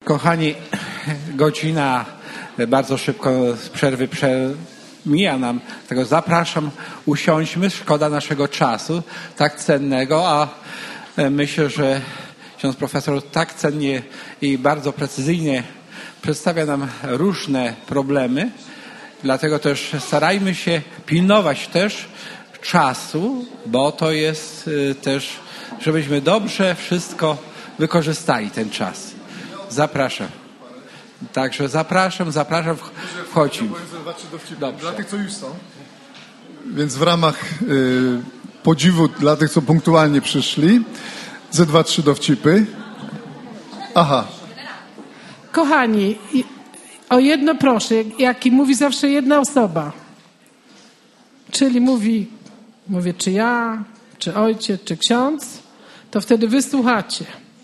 Kochani, godzina bardzo szybko z przerwy mija nam. Tego zapraszam, usiądźmy, szkoda naszego czasu, tak cennego, a myślę, że ksiądz profesor tak cennie i bardzo precyzyjnie przedstawia nam różne problemy. Dlatego też starajmy się pilnować też czasu, bo to jest też, żebyśmy dobrze wszystko wykorzystali ten czas. Zapraszam. Także zapraszam, wchodzimy. Dla tych, co już są. Więc w ramach podziwu dla tych, co punktualnie przyszli, ze 2-3 dowcipy. Aha. Kochani, o jedno proszę, jaki mówi zawsze jedna osoba. Czyli mówię czy ja, czy ojciec, czy ksiądz, to wtedy wysłuchacie.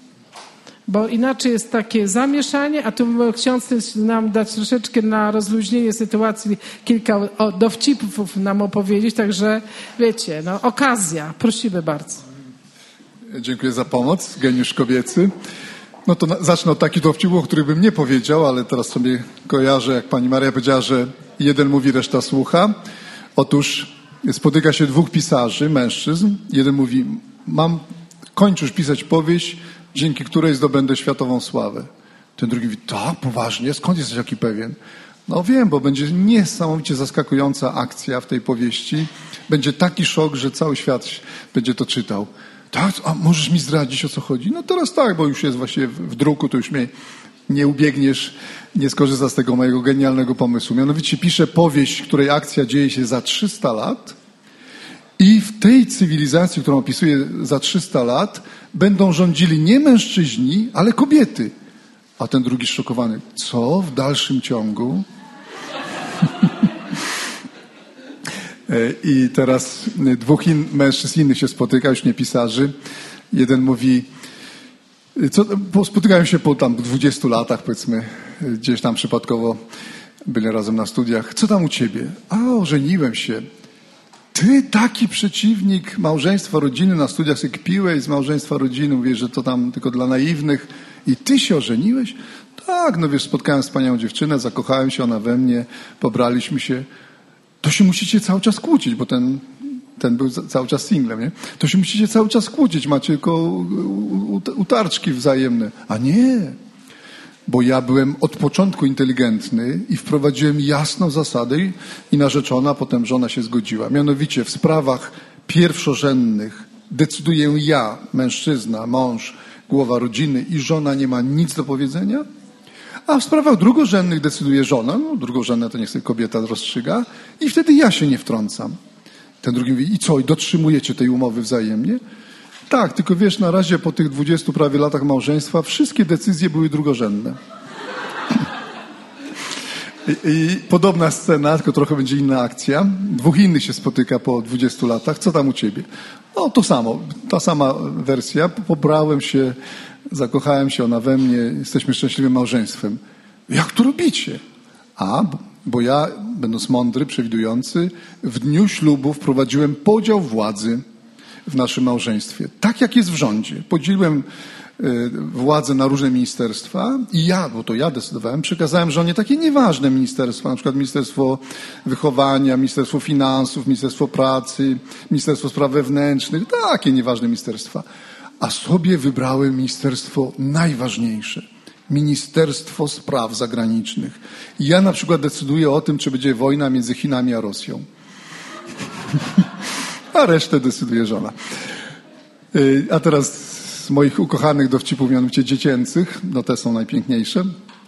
Bo inaczej jest takie zamieszanie, a tu ksiądz chce nam dać troszeczkę na rozluźnienie sytuacji, kilka dowcipów nam opowiedzieć, także wiecie, okazja. Prosimy bardzo. Dziękuję za pomoc, geniusz kobiecy. No to zacznę od takich dowcipów, o których bym nie powiedział, ale teraz sobie kojarzę, jak pani Maria powiedziała, że jeden mówi, reszta słucha. Otóż spotyka się dwóch pisarzy, mężczyzn. Jeden mówi, kończysz pisać powieść, dzięki której zdobędę światową sławę. Ten drugi mówi, tak, poważnie, skąd jesteś taki pewien? No wiem, bo będzie niesamowicie zaskakująca akcja w tej powieści. Będzie taki szok, że cały świat będzie to czytał. Tak, a możesz mi zdradzić, o co chodzi? No teraz tak, bo już jest właśnie w druku, to już mnie nie ubiegniesz, nie skorzysta z tego mojego genialnego pomysłu. Mianowicie piszę powieść, której akcja dzieje się za 300 lat i w tej cywilizacji, którą opisuję za 300 lat, będą rządzili nie mężczyźni, ale kobiety. A ten drugi zszokowany, co w dalszym ciągu? I teraz dwóch mężczyzn innych się spotyka, już nie pisarzy. Jeden mówi, spotykają się po tam 20 latach, powiedzmy, gdzieś tam przypadkowo byli razem na studiach. Co tam u ciebie? A, ożeniłem się. Ty taki przeciwnik małżeństwa, rodziny, na studiach sobie kpiłeś z małżeństwa, rodziny, mówisz, że to tam tylko dla naiwnych i ty się ożeniłeś? Tak, no wiesz, spotkałem wspaniałą dziewczynę, zakochałem się, ona we mnie, pobraliśmy się. To się musicie cały czas kłócić, bo ten był cały czas singlem, nie? To się musicie cały czas kłócić, macie tylko utarczki wzajemne. A nie, bo ja byłem od początku inteligentny i wprowadziłem jasną zasadę i narzeczona, potem żona się zgodziła. Mianowicie w sprawach pierwszorzędnych decyduję ja, mężczyzna, mąż, głowa rodziny i żona nie ma nic do powiedzenia, a w sprawach drugorzędnych decyduje żona, drugorzędna to niech sobie kobieta rozstrzyga i wtedy ja się nie wtrącam. Ten drugi mówi, i co, i dotrzymujecie tej umowy wzajemnie? Tak, tylko wiesz, na razie po tych 20 prawie latach małżeństwa wszystkie decyzje były drugorzędne. I podobna scena, tylko trochę będzie inna akcja. Dwóch innych się spotyka po 20 latach. Co tam u ciebie? No to samo, ta sama wersja. Pobrałem się, zakochałem się, ona we mnie, jesteśmy szczęśliwym małżeństwem. Jak to robicie? Bo ja, będąc mądry, przewidujący, w dniu ślubu wprowadziłem podział władzy w naszym małżeństwie. Tak jak jest w rządzie. Podzieliłem władzę na różne ministerstwa i ja, bo to ja decydowałem, przekazałem żonie takie nieważne ministerstwa, na przykład Ministerstwo Wychowania, Ministerstwo Finansów, Ministerstwo Pracy, Ministerstwo Spraw Wewnętrznych, takie nieważne ministerstwa. A sobie wybrałem ministerstwo najważniejsze. Ministerstwo Spraw Zagranicznych. I ja na przykład decyduję o tym, czy będzie wojna między Chinami a Rosją. A resztę decyduje żona. A teraz z moich ukochanych dowcipów, mianowicie dziecięcych, no te są najpiękniejsze.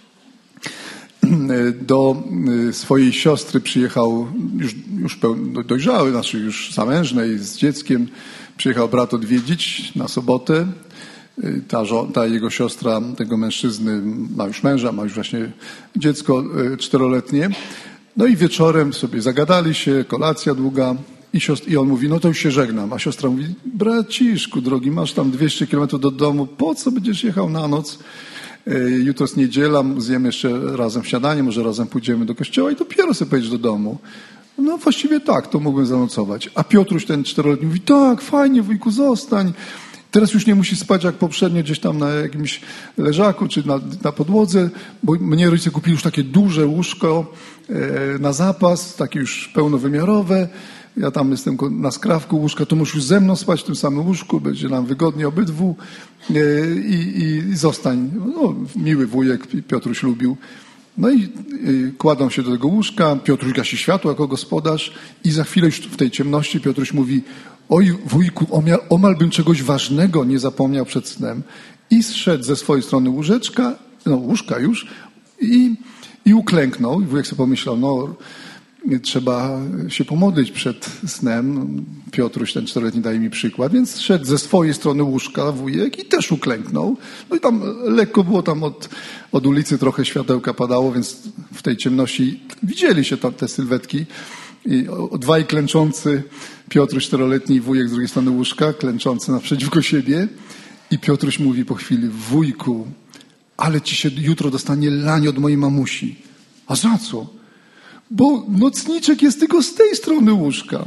Do swojej siostry przyjechał już dojrzały, znaczy już zamężnej z dzieckiem. Przyjechał brat odwiedzić na sobotę. Ta jego siostra, tego mężczyzny, ma już męża, ma już właśnie dziecko 4-letnie. No i wieczorem sobie zagadali się, kolacja długa i on mówi, no to już się żegnam. A siostra mówi, braciszku drogi, masz tam 200 kilometrów do domu, po co będziesz jechał na noc? Jutro jest niedziela, zjemy jeszcze razem śniadanie, może razem pójdziemy do kościoła i dopiero sobie pojedziesz do domu. No właściwie tak, to mógłbym zanocować. A Piotruś, ten 4-letni, mówi, tak, fajnie wujku, zostań. Teraz już nie musi spać jak poprzednio gdzieś tam na jakimś leżaku czy na podłodze, bo mnie rodzice kupili już takie duże łóżko na zapas, takie już pełnowymiarowe. Ja tam jestem na skrawku łóżka, to musisz ze mną spać w tym samym łóżku, będzie nam wygodnie obydwu i zostań. No, miły wujek, Piotruś lubił. No i kładą się do tego łóżka, Piotruś gasi światło jako gospodarz i za chwilę już w tej ciemności Piotruś mówi: oj wujku, omal bym czegoś ważnego nie zapomniał przed snem. I zszedł ze swojej strony łóżka już i uklęknął. I wujek sobie pomyślał, no trzeba się pomodlić przed snem. Piotruś, ten 4-letni, daje mi przykład, więc szedł ze swojej strony łóżka wujek i też uklęknął. No i tam lekko było, tam od ulicy trochę światełka padało, więc w tej ciemności widzieli się tam te sylwetki. I dwaj klęczący, Piotruś 4-letni i wujek z drugiej strony łóżka, klęczący naprzeciwko siebie. I Piotruś mówi po chwili: wujku, ale ci się jutro dostanie lanie od mojej mamusi. A za co? Bo nocniczek jest tylko z tej strony łóżka.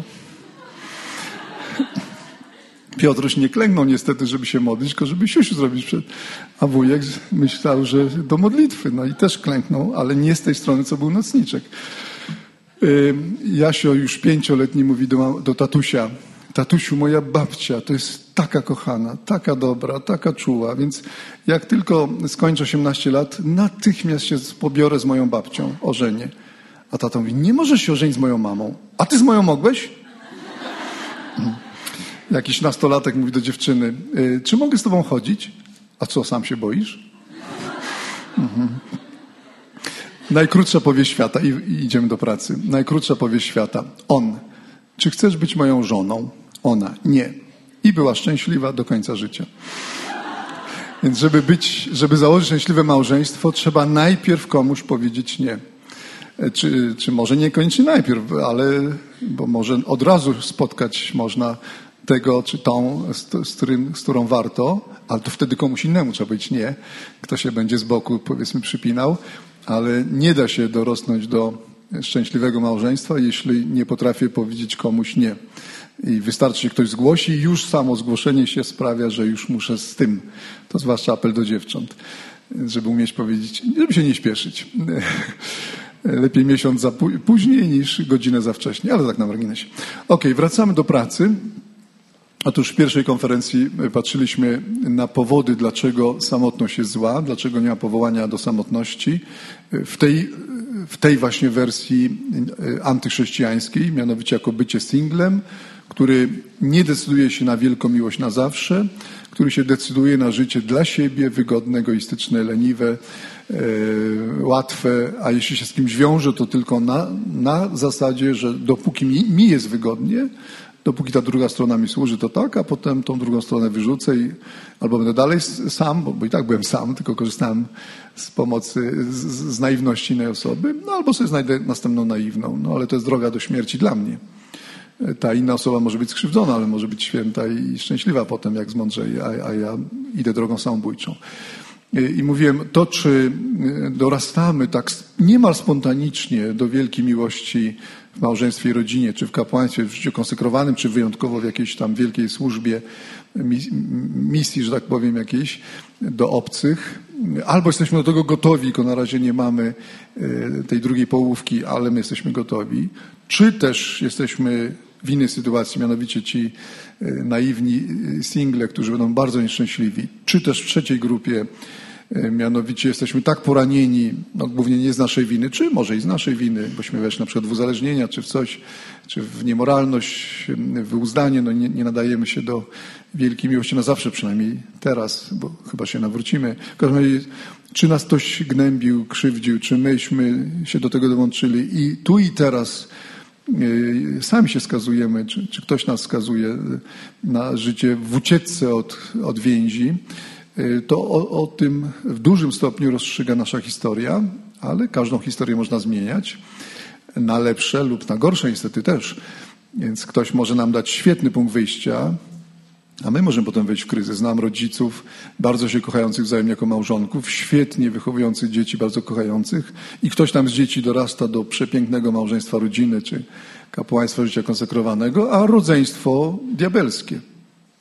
Piotruś nie klęknął niestety, żeby się modlić, tylko żeby siusiu zrobić a wujek myślał, że do modlitwy. No i też klęknął, ale nie z tej strony, co był nocniczek. Jasio już 5-letni mówi do tatusia: tatusiu, moja babcia to jest taka kochana, taka dobra, taka czuła, więc jak tylko skończę 18 lat, natychmiast się pobiorę z moją babcią, ożenię. A tata mówi: nie możesz się ożenić z moją mamą. A ty z moją mogłeś? Jakiś nastolatek mówi do dziewczyny: czy mogę z tobą chodzić? A co, sam się boisz? Najkrótsza powieść świata i idziemy do pracy. Najkrótsza powieść świata. On: czy chcesz być moją żoną? Ona: nie. I była szczęśliwa do końca życia. Więc żeby założyć szczęśliwe małżeństwo, trzeba najpierw komuś powiedzieć nie. Czy może niekoniecznie najpierw, bo może od razu spotkać można tego czy tą, z którą warto, ale to wtedy komuś innemu trzeba powiedzieć nie. Kto się będzie z boku, powiedzmy, przypinał, ale nie da się dorosnąć do szczęśliwego małżeństwa, jeśli nie potrafię powiedzieć komuś nie. I wystarczy, że ktoś zgłosi i już samo zgłoszenie się sprawia, że już muszę z tym. To zwłaszcza apel do dziewcząt, żeby umieć powiedzieć, żeby się nie śpieszyć. Lepiej miesiąc później niż godzinę za wcześnie, ale tak na marginesie. Okej, wracamy do pracy. Otóż w pierwszej konferencji patrzyliśmy na powody, dlaczego samotność jest zła, dlaczego nie ma powołania do samotności. W tej właśnie wersji antychrześcijańskiej, mianowicie jako bycie singlem, który nie decyduje się na wielką miłość na zawsze, który się decyduje na życie dla siebie, wygodne, egoistyczne, leniwe, łatwe, a jeśli się z kimś wiąże, to tylko na zasadzie, że dopóki mi jest wygodnie, dopóki ta druga strona mi służy, to tak, a potem tą drugą stronę wyrzucę albo będę dalej sam, bo i tak byłem sam, tylko korzystałem z pomocy, z naiwności innej osoby, no albo sobie znajdę następną naiwną, no ale to jest droga do śmierci dla mnie. Ta inna osoba może być skrzywdzona, ale może być święta i szczęśliwa potem, jak zmądrzeje, a ja idę drogą samobójczą. I mówiłem, to czy dorastamy tak niemal spontanicznie do wielkiej miłości w małżeństwie i rodzinie, czy w kapłaństwie, w życiu konsekrowanym, czy wyjątkowo w jakiejś tam wielkiej służbie, misji, że tak powiem, jakiejś do obcych, albo jesteśmy do tego gotowi, tylko na razie nie mamy tej drugiej połówki, ale my jesteśmy gotowi, czy też jesteśmy w innej sytuacji, mianowicie ci naiwni single, którzy będą bardzo nieszczęśliwi, czy też w trzeciej grupie, mianowicie jesteśmy tak poranieni, no głównie nie z naszej winy, czy może i z naszej winy, bośmy weszli na przykład w uzależnienia, czy w coś, czy w niemoralność, w uzdanie, no nie nadajemy się do wielkiej miłości na zawsze, przynajmniej teraz, bo chyba się nawrócimy. W każdym razie, czy nas ktoś gnębił, krzywdził, czy myśmy się do tego dołączyli i tu i teraz sami się skazujemy, czy ktoś nas skazuje na życie w ucieczce od więzi, to o tym w dużym stopniu rozstrzyga nasza historia, ale każdą historię można zmieniać na lepsze lub na gorsze niestety też. Więc ktoś może nam dać świetny punkt wyjścia, a my możemy potem wejść w kryzys. Znam rodziców bardzo się kochających wzajemnie jako małżonków, świetnie wychowujących dzieci, bardzo kochających i ktoś tam z dzieci dorasta do przepięknego małżeństwa rodziny czy kapłaństwa życia konsekrowanego, a rodzeństwo diabelskie.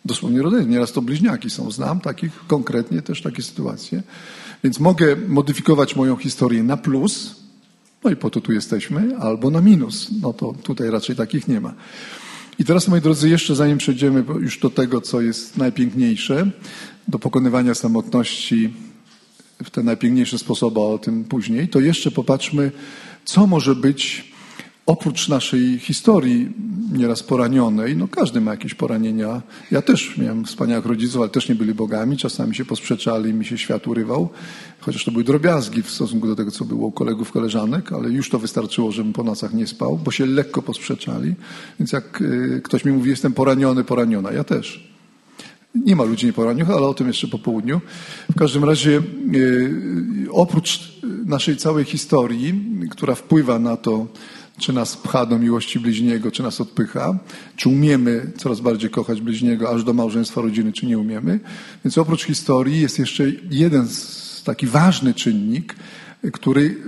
Dosłownie rodzeństwo. Nieraz to bliźniaki są. Znam takich konkretnie też takie sytuacje. Więc mogę modyfikować moją historię na plus, no i po to tu jesteśmy, albo na minus. No to tutaj raczej takich nie ma. I teraz, moi drodzy, jeszcze zanim przejdziemy już do tego, co jest najpiękniejsze, do pokonywania samotności w te najpiękniejsze sposoby, a o tym później, to jeszcze popatrzmy, co może być oprócz naszej historii nieraz poranionej. No każdy ma jakieś poranienia. Ja też miałem wspaniałych rodziców, ale też nie byli bogami. Czasami się posprzeczali, mi się świat urywał. Chociaż to były drobiazgi w stosunku do tego, co było u kolegów, koleżanek, ale już to wystarczyło, żebym po nocach nie spał, bo się lekko posprzeczali. Więc jak ktoś mi mówi, jestem poraniony, poraniona, ja też. Nie ma ludzi nieporanionych, ale o tym jeszcze po południu. W każdym razie oprócz naszej całej historii, która wpływa na to, czy nas pcha do miłości bliźniego, czy nas odpycha, czy umiemy coraz bardziej kochać bliźniego, aż do małżeństwa, rodziny, czy nie umiemy. Więc oprócz historii jest jeszcze jeden taki ważny czynnik, który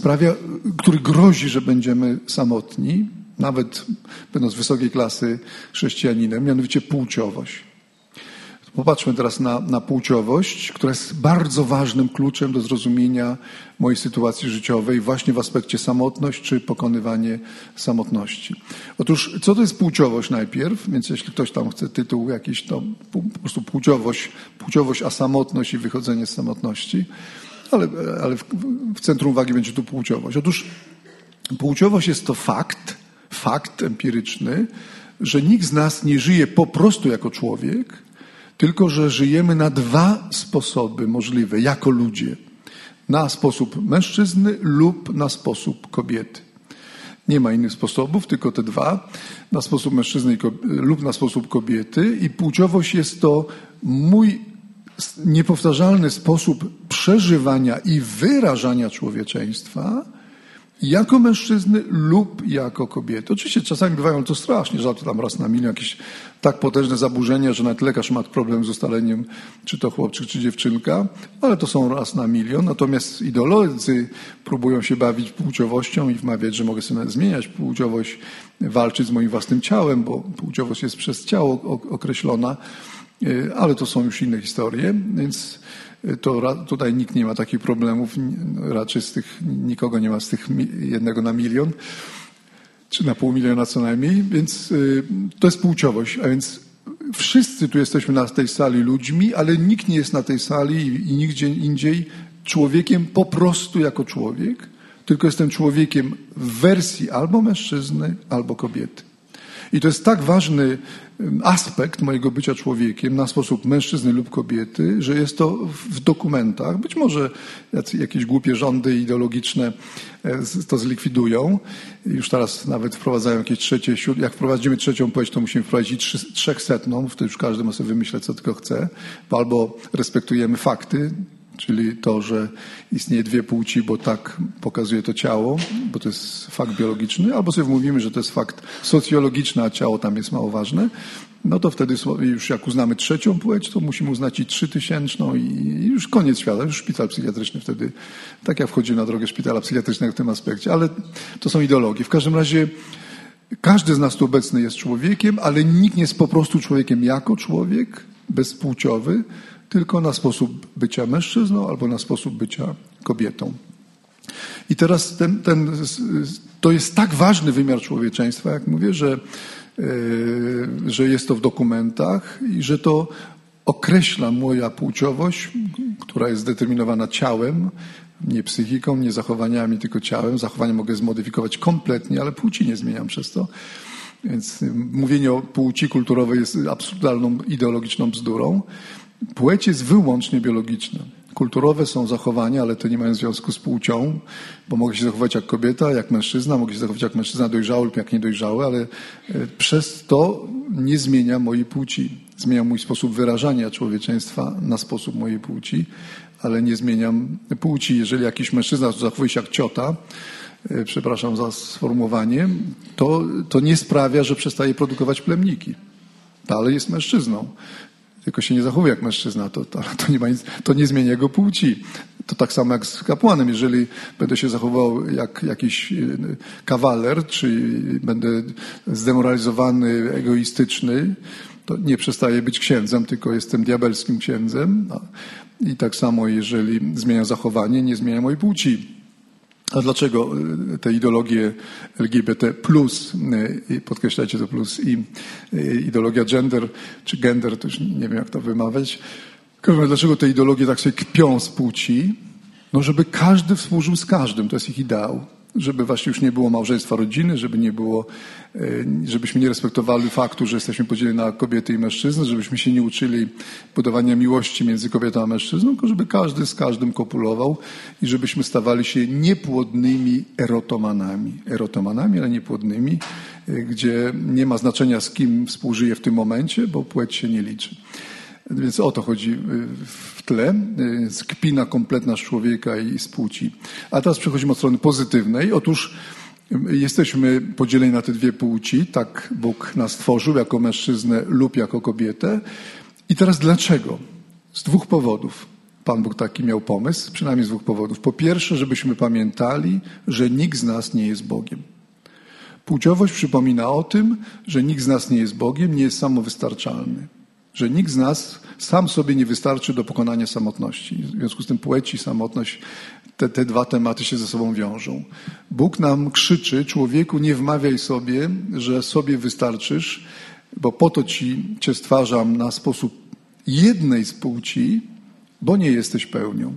grozi, że będziemy samotni, nawet będąc wysokiej klasy chrześcijaninem, mianowicie płciowość. Popatrzmy teraz na płciowość, która jest bardzo ważnym kluczem do zrozumienia mojej sytuacji życiowej właśnie w aspekcie samotność czy pokonywanie samotności. Otóż, co to jest płciowość najpierw? Więc jeśli ktoś tam chce tytuł jakiś, to po prostu płciowość, a samotność i wychodzenie z samotności. Ale w centrum uwagi będzie tu płciowość. Otóż płciowość jest to fakt empiryczny, że nikt z nas nie żyje po prostu jako człowiek, tylko że żyjemy na dwa sposoby możliwe jako ludzie. Na sposób mężczyzny lub na sposób kobiety. Nie ma innych sposobów, tylko te dwa. Na sposób mężczyzny lub na sposób kobiety. I płciowość jest to mój niepowtarzalny sposób przeżywania i wyrażania człowieczeństwa jako mężczyzny lub jako kobiety. Oczywiście czasami bywają to strasznie, rzadko tam raz na milion jakieś tak potężne zaburzenia, że nawet lekarz ma problem z ustaleniem, czy to chłopczyk, czy dziewczynka, ale to są raz na milion. Natomiast ideolodzy próbują się bawić płciowością i wmawiać, że mogę sobie zmieniać płciowość, walczyć z moim własnym ciałem, bo płciowość jest przez ciało określona, ale to są już inne historie, więc to tutaj nikt nie ma takich problemów, raczej nikogo nie ma z tych 1 na milion, czy na 500 000 co najmniej, więc to jest płciowość, a więc wszyscy tu jesteśmy na tej sali ludźmi, ale nikt nie jest na tej sali i nigdzie indziej człowiekiem po prostu jako człowiek, tylko jestem człowiekiem w wersji albo mężczyzny, albo kobiety. I to jest tak ważny aspekt mojego bycia człowiekiem na sposób mężczyzny lub kobiety, że jest to w dokumentach. Być może jakieś głupie rządy ideologiczne to zlikwidują. Już teraz nawet wprowadzają jakieś trzecie, jak wprowadzimy trzecią płeć, to musimy wprowadzić 300, wtedy już każdy może sobie wymyśleć, co tylko chce. Albo respektujemy fakty, czyli to, że istnieje dwie płci, bo tak pokazuje to ciało, bo to jest fakt biologiczny, albo sobie mówimy, że to jest fakt socjologiczny, a ciało tam jest mało ważne, no to wtedy już jak uznamy trzecią płeć, to musimy uznać i 3000 i już koniec świata, już szpital psychiatryczny wtedy, tak jak wchodzi na drogę szpitala psychiatrycznego w tym aspekcie, ale to są ideologie. W każdym razie każdy z nas tu obecny jest człowiekiem, ale nikt nie jest po prostu człowiekiem jako człowiek, bezpłciowy, tylko na sposób bycia mężczyzną albo na sposób bycia kobietą. I teraz to jest tak ważny wymiar człowieczeństwa, jak mówię, że jest to w dokumentach i że to określa moja płciowość, która jest zdeterminowana ciałem, nie psychiką, nie zachowaniami, tylko ciałem. Zachowanie mogę zmodyfikować kompletnie, ale płci nie zmieniam przez to. Więc mówienie o płci kulturowej jest absurdalną, ideologiczną bzdurą. Płeć jest wyłącznie biologiczna. Kulturowe są zachowania, ale to nie mają związku z płcią, bo mogę się zachować jak kobieta, jak mężczyzna, mogę się zachować jak mężczyzna dojrzały lub jak niedojrzały, ale przez to nie zmienia mojej płci. Zmienia mój sposób wyrażania człowieczeństwa na sposób mojej płci, ale nie zmieniam płci. Jeżeli jakiś mężczyzna zachowuje się jak ciota, przepraszam za sformułowanie, to nie sprawia, że przestaje produkować plemniki. Dalej jest mężczyzną. Tylko się nie zachowuje jak mężczyzna, to nie zmienia jego płci. To tak samo jak z kapłanem. Jeżeli będę się zachował jak jakiś kawaler, czy będę zdemoralizowany, egoistyczny, to nie przestaję być księdzem, tylko jestem diabelskim księdzem. I tak samo, jeżeli zmieniam zachowanie, nie zmienia mojej płci. A dlaczego te ideologie LGBT+, podkreślajcie to plus, i ideologia gender, czy gender, to już nie wiem jak to wymawiać. Dlaczego te ideologie tak sobie kpią z płci? No, żeby każdy współżył z każdym, to jest ich ideał. Żeby właśnie już nie było małżeństwa rodziny, żeby nie było, żebyśmy nie respektowali faktu, że jesteśmy podzieleni na kobiety i mężczyzn, żebyśmy się nie uczyli budowania miłości między kobietą a mężczyzną, tylko żeby każdy z każdym kopulował i żebyśmy stawali się niepłodnymi erotomanami, ale niepłodnymi, gdzie nie ma znaczenia, z kim współżyje w tym momencie, bo płeć się nie liczy. Więc o to chodzi w tle. Kpina kompletna z człowieka i z płci. A teraz przechodzimy od strony pozytywnej. Otóż jesteśmy podzieleni na te dwie płci. Tak Bóg nas stworzył, jako mężczyznę lub jako kobietę. I teraz dlaczego? Z dwóch powodów. Pan Bóg taki miał pomysł, przynajmniej z dwóch powodów. Po pierwsze, żebyśmy pamiętali, że nikt z nas nie jest Bogiem. Płciowość przypomina o tym, że nikt z nas nie jest Bogiem, nie jest samowystarczalny. Że nikt z nas sam sobie nie wystarczy do pokonania samotności. W związku z tym płeć i samotność, te dwa tematy się ze sobą wiążą. Bóg nam krzyczy, człowieku, nie wmawiaj sobie, że sobie wystarczysz, bo po to cię stwarzam na sposób jednej z płci, bo nie jesteś pełnią.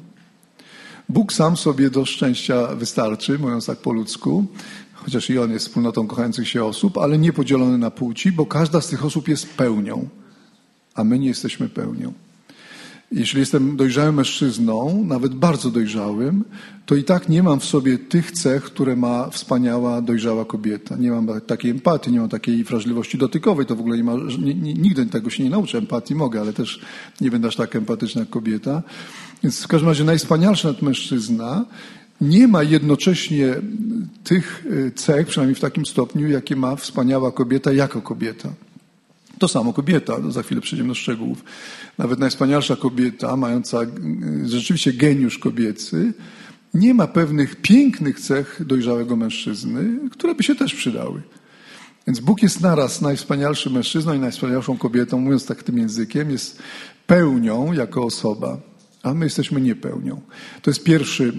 Bóg sam sobie do szczęścia wystarczy, mówiąc tak po ludzku, chociaż i On jest wspólnotą kochających się osób, ale nie podzielony na płci, bo każda z tych osób jest pełnią. A my nie jesteśmy pełnią. Jeśli jestem dojrzałym mężczyzną, nawet bardzo dojrzałym, to i tak nie mam w sobie tych cech, które ma wspaniała, dojrzała kobieta. Nie mam takiej empatii, nie mam takiej wrażliwości dotykowej. To w ogóle nie ma, nigdy tego się nie nauczę. Empatii mogę, ale też nie będę aż tak empatyczna jak kobieta. Więc w każdym razie najwspanialszy mężczyzna nie ma jednocześnie tych cech, przynajmniej w takim stopniu, jakie ma wspaniała kobieta jako kobieta. To samo kobieta, za chwilę przejdziemy do szczegółów. Nawet najwspanialsza kobieta, mająca rzeczywiście geniusz kobiecy, nie ma pewnych pięknych cech dojrzałego mężczyzny, które by się też przydały. Więc Bóg jest naraz najwspanialszym mężczyzną i najwspanialszą kobietą, mówiąc tak tym językiem, jest pełnią jako osoba, a my jesteśmy niepełnią. To jest pierwszy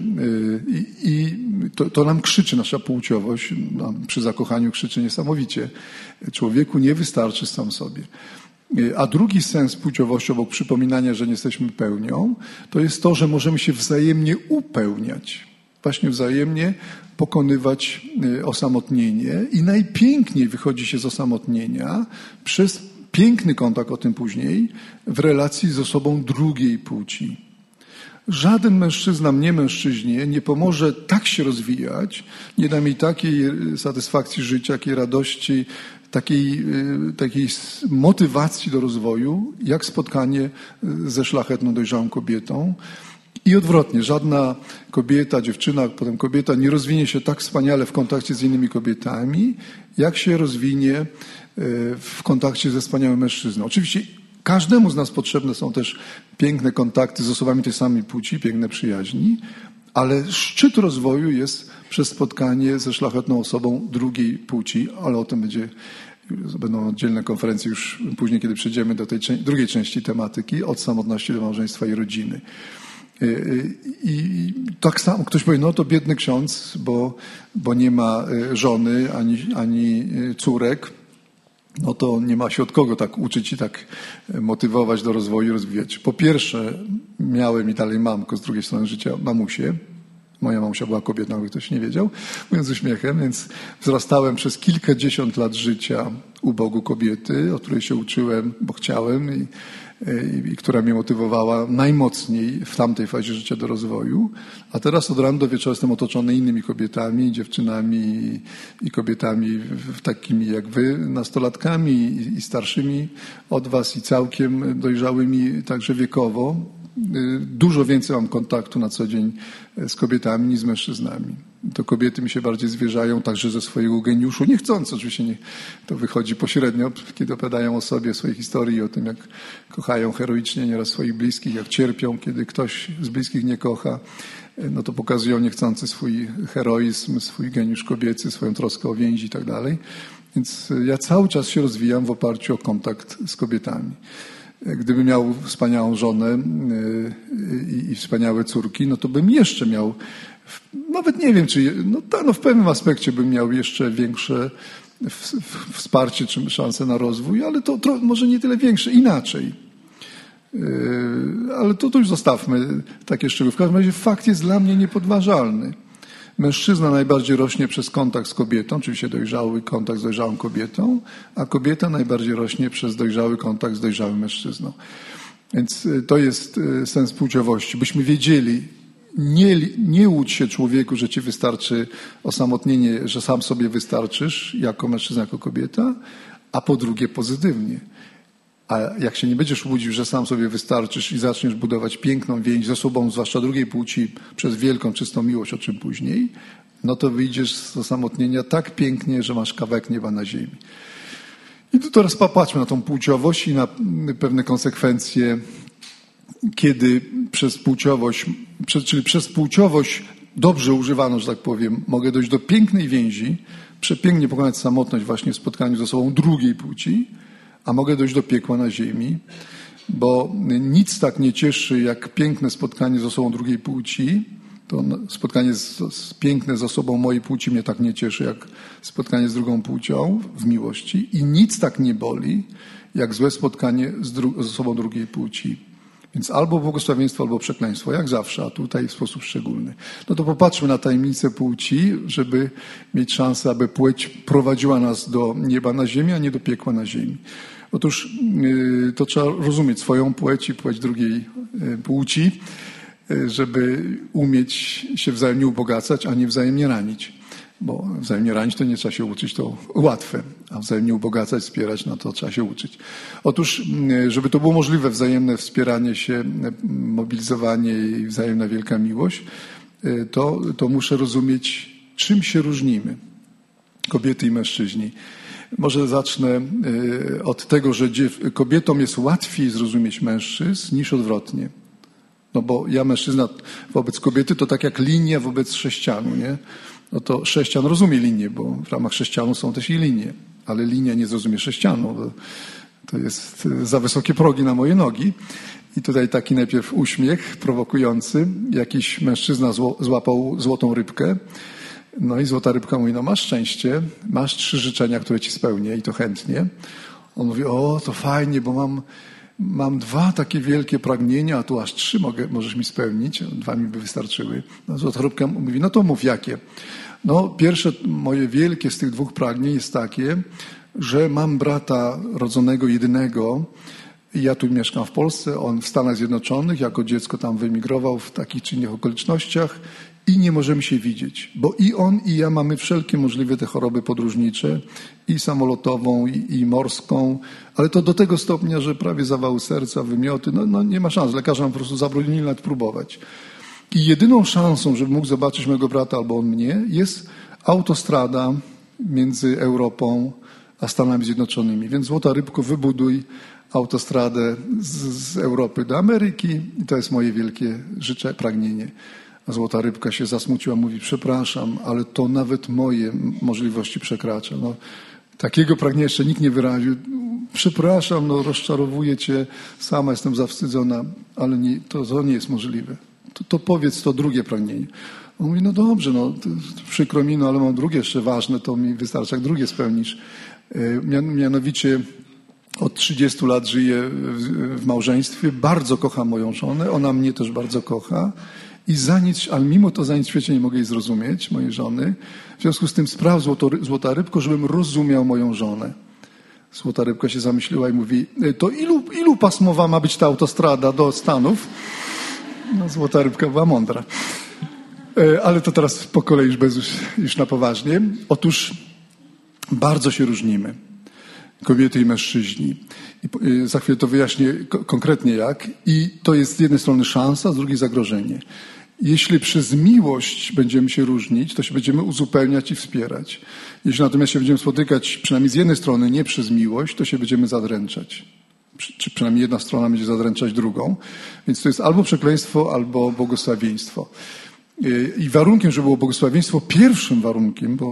i to nam krzyczy nasza płciowość, przy zakochaniu krzyczy niesamowicie. Człowieku nie wystarczy sam sobie. A drugi sens płciowości, obok przypominania, że nie jesteśmy pełnią, to jest to, że możemy się wzajemnie upełniać. Właśnie wzajemnie pokonywać osamotnienie i najpiękniej wychodzi się z osamotnienia przez piękny kontakt, o tym później, w relacji z osobą drugiej płci. Żaden mężczyzna mnie mężczyźnie nie pomoże tak się rozwijać, nie da mi takiej satysfakcji życia, takiej radości, takiej motywacji do rozwoju, jak spotkanie ze szlachetną, dojrzałą kobietą. I odwrotnie, żadna kobieta, dziewczyna, potem kobieta nie rozwinie się tak wspaniale w kontakcie z innymi kobietami, jak się rozwinie w kontakcie ze wspaniałym mężczyzną. Oczywiście każdemu z nas potrzebne są też piękne kontakty z osobami tej samej płci, piękne przyjaźni, ale szczyt rozwoju jest przez spotkanie ze szlachetną osobą drugiej płci, ale o tym będą oddzielne konferencje już później, kiedy przejdziemy do tej drugiej części tematyki, od samotności do małżeństwa i rodziny. I tak samo ktoś powie, no to biedny ksiądz, bo nie ma żony ani córek, no to nie ma się od kogo tak uczyć i tak motywować do rozwoju i rozwijać. Po pierwsze, miałem i dalej mam, tylko z drugiej strony życia, mamusię. Moja mamusia była kobietą, jakby ktoś nie wiedział, mówiąc z uśmiechem, więc wzrastałem przez kilkadziesiąt lat życia u boku kobiety, o której się uczyłem, bo chciałem i która mnie motywowała najmocniej w tamtej fazie życia do rozwoju. A teraz od rana do wieczora jestem otoczony innymi kobietami, dziewczynami i kobietami takimi jak wy, nastolatkami i starszymi od was i całkiem dojrzałymi także wiekowo. Dużo więcej mam kontaktu na co dzień z kobietami niż z mężczyznami. To kobiety mi się bardziej zwierzają także ze swojego geniuszu. Niechcący, oczywiście to wychodzi pośrednio, kiedy opowiadają o sobie, o swojej historii, o tym, jak kochają heroicznie nieraz swoich bliskich, jak cierpią, kiedy ktoś z bliskich nie kocha. No to pokazują niechcący swój heroizm, swój geniusz kobiecy, swoją troskę o więzi i tak dalej. Więc ja cały czas się rozwijam w oparciu o kontakt z kobietami. Gdybym miał wspaniałą żonę i wspaniałe córki, no to bym jeszcze miał, nawet nie wiem, czy, w pewnym aspekcie bym miał jeszcze większe wsparcie czy szanse na rozwój, ale to może nie tyle większe, inaczej. Ale to już zostawmy takie szczegóły. W każdym razie fakt jest dla mnie niepodważalny. Mężczyzna najbardziej rośnie przez kontakt z kobietą, oczywiście dojrzały kontakt z dojrzałą kobietą, a kobieta najbardziej rośnie przez dojrzały kontakt z dojrzałym mężczyzną. Więc to jest sens płciowości. Byśmy wiedzieli, nie łudź się człowieku, że ci wystarczy osamotnienie, że sam sobie wystarczysz jako mężczyzna, jako kobieta, a po drugie pozytywnie. A jak się nie będziesz łudził, że sam sobie wystarczysz i zaczniesz budować piękną więź z osobą, zwłaszcza drugiej płci, przez wielką, czystą miłość, o czym później, no to wyjdziesz z osamotnienia tak pięknie, że masz kawałek nieba na ziemi. I tu teraz popatrzmy na tą płciowość i na pewne konsekwencje, kiedy przez płciowość dobrze używaną, że tak powiem, mogę dojść do pięknej więzi, przepięknie pokonać samotność właśnie w spotkaniu z osobą drugiej płci, a mogę dojść do piekła na ziemi, bo nic tak nie cieszy jak piękne spotkanie z osobą drugiej płci. To spotkanie piękne z osobą mojej płci mnie tak nie cieszy jak spotkanie z drugą płcią w miłości i nic tak nie boli jak złe spotkanie z osobą drugiej płci. Więc albo błogosławieństwo, albo przekleństwo, jak zawsze, a tutaj w sposób szczególny. No to popatrzmy na tajemnicę płci, żeby mieć szansę, aby płeć prowadziła nas do nieba na ziemi, a nie do piekła na ziemi. Otóż to trzeba rozumieć swoją płeć i płeć drugiej płci, żeby umieć się wzajemnie ubogacać, a nie wzajemnie ranić. Bo wzajemnie ranić to nie trzeba się uczyć, to łatwe, a wzajemnie ubogacać, wspierać, no to trzeba się uczyć. Otóż, żeby to było możliwe, wzajemne wspieranie się, mobilizowanie i wzajemna wielka miłość, to muszę rozumieć, czym się różnimy, kobiety i mężczyźni. Może zacznę od tego, że kobietom jest łatwiej zrozumieć mężczyzn niż odwrotnie. No bo ja mężczyzna wobec kobiety to tak jak linia wobec sześcianu, nie? No to sześcian rozumie linię, bo w ramach sześcianu są też i linie, ale linia nie zrozumie sześcianu. To jest za wysokie progi na moje nogi. I tutaj taki najpierw uśmiech prowokujący. Jakiś mężczyzna złapał złotą rybkę. No i złota rybka mówi, no masz szczęście, masz 3 życzenia, które ci spełnię i to chętnie. On mówi, o to fajnie, bo mam 2 takie wielkie pragnienia, a tu aż 3 możesz mi spełnić. 2 mi by wystarczyły. No, złota rybka mówi, no to mów jakie. No pierwsze moje wielkie z tych 2 pragnień jest takie, że mam brata rodzonego jedynego. Ja tu mieszkam w Polsce, on w Stanach Zjednoczonych, jako dziecko tam wyemigrował w takich czy innych okolicznościach i nie możemy się widzieć, bo i on i ja mamy wszelkie możliwe te choroby podróżnicze, i samolotową, i morską, ale to do tego stopnia, że prawie zawały serca, wymioty, no nie ma szans, lekarze nam po prostu zabronili nawet próbować. I jedyną szansą, żeby mógł zobaczyć mojego brata albo on mnie, jest autostrada między Europą a Stanami Zjednoczonymi. Więc złota rybko, wybuduj autostradę z Europy do Ameryki i to jest moje wielkie pragnienie. A złota rybka się zasmuciła, mówi, przepraszam, ale to nawet moje możliwości przekracza. No, takiego pragnienia jeszcze nikt nie wyraził. Przepraszam, no rozczarowuję cię, sama jestem zawstydzona, ale to nie jest możliwe. To powiedz to drugie pragnienie. On mówi, no dobrze, no przykro mi, no ale mam drugie jeszcze ważne, to mi wystarczy, jak drugie spełnisz. Mianowicie od 30 lat żyję w małżeństwie, bardzo kocham moją żonę, ona mnie też bardzo kocha i ale mimo to za nic w świecie nie mogę jej zrozumieć, mojej żony. W związku z tym spraw złota rybko, żebym rozumiał moją żonę. Złota rybka się zamyśliła i mówi, to ilu pasmowa ma być ta autostrada do Stanów? No, złota rybka była mądra. Ale to teraz po kolei już na poważnie. Otóż bardzo się różnimy, kobiety i mężczyźni. I za chwilę to wyjaśnię konkretnie jak. I to jest z jednej strony szansa, z drugiej zagrożenie. Jeśli przez miłość będziemy się różnić, to się będziemy uzupełniać i wspierać. Jeśli natomiast się będziemy spotykać przynajmniej z jednej strony nie przez miłość, to się będziemy zadręczać. Czy przynajmniej jedna strona będzie zadręczać drugą. Więc to jest albo przekleństwo, albo błogosławieństwo. I warunkiem, żeby było błogosławieństwo, pierwszym warunkiem, bo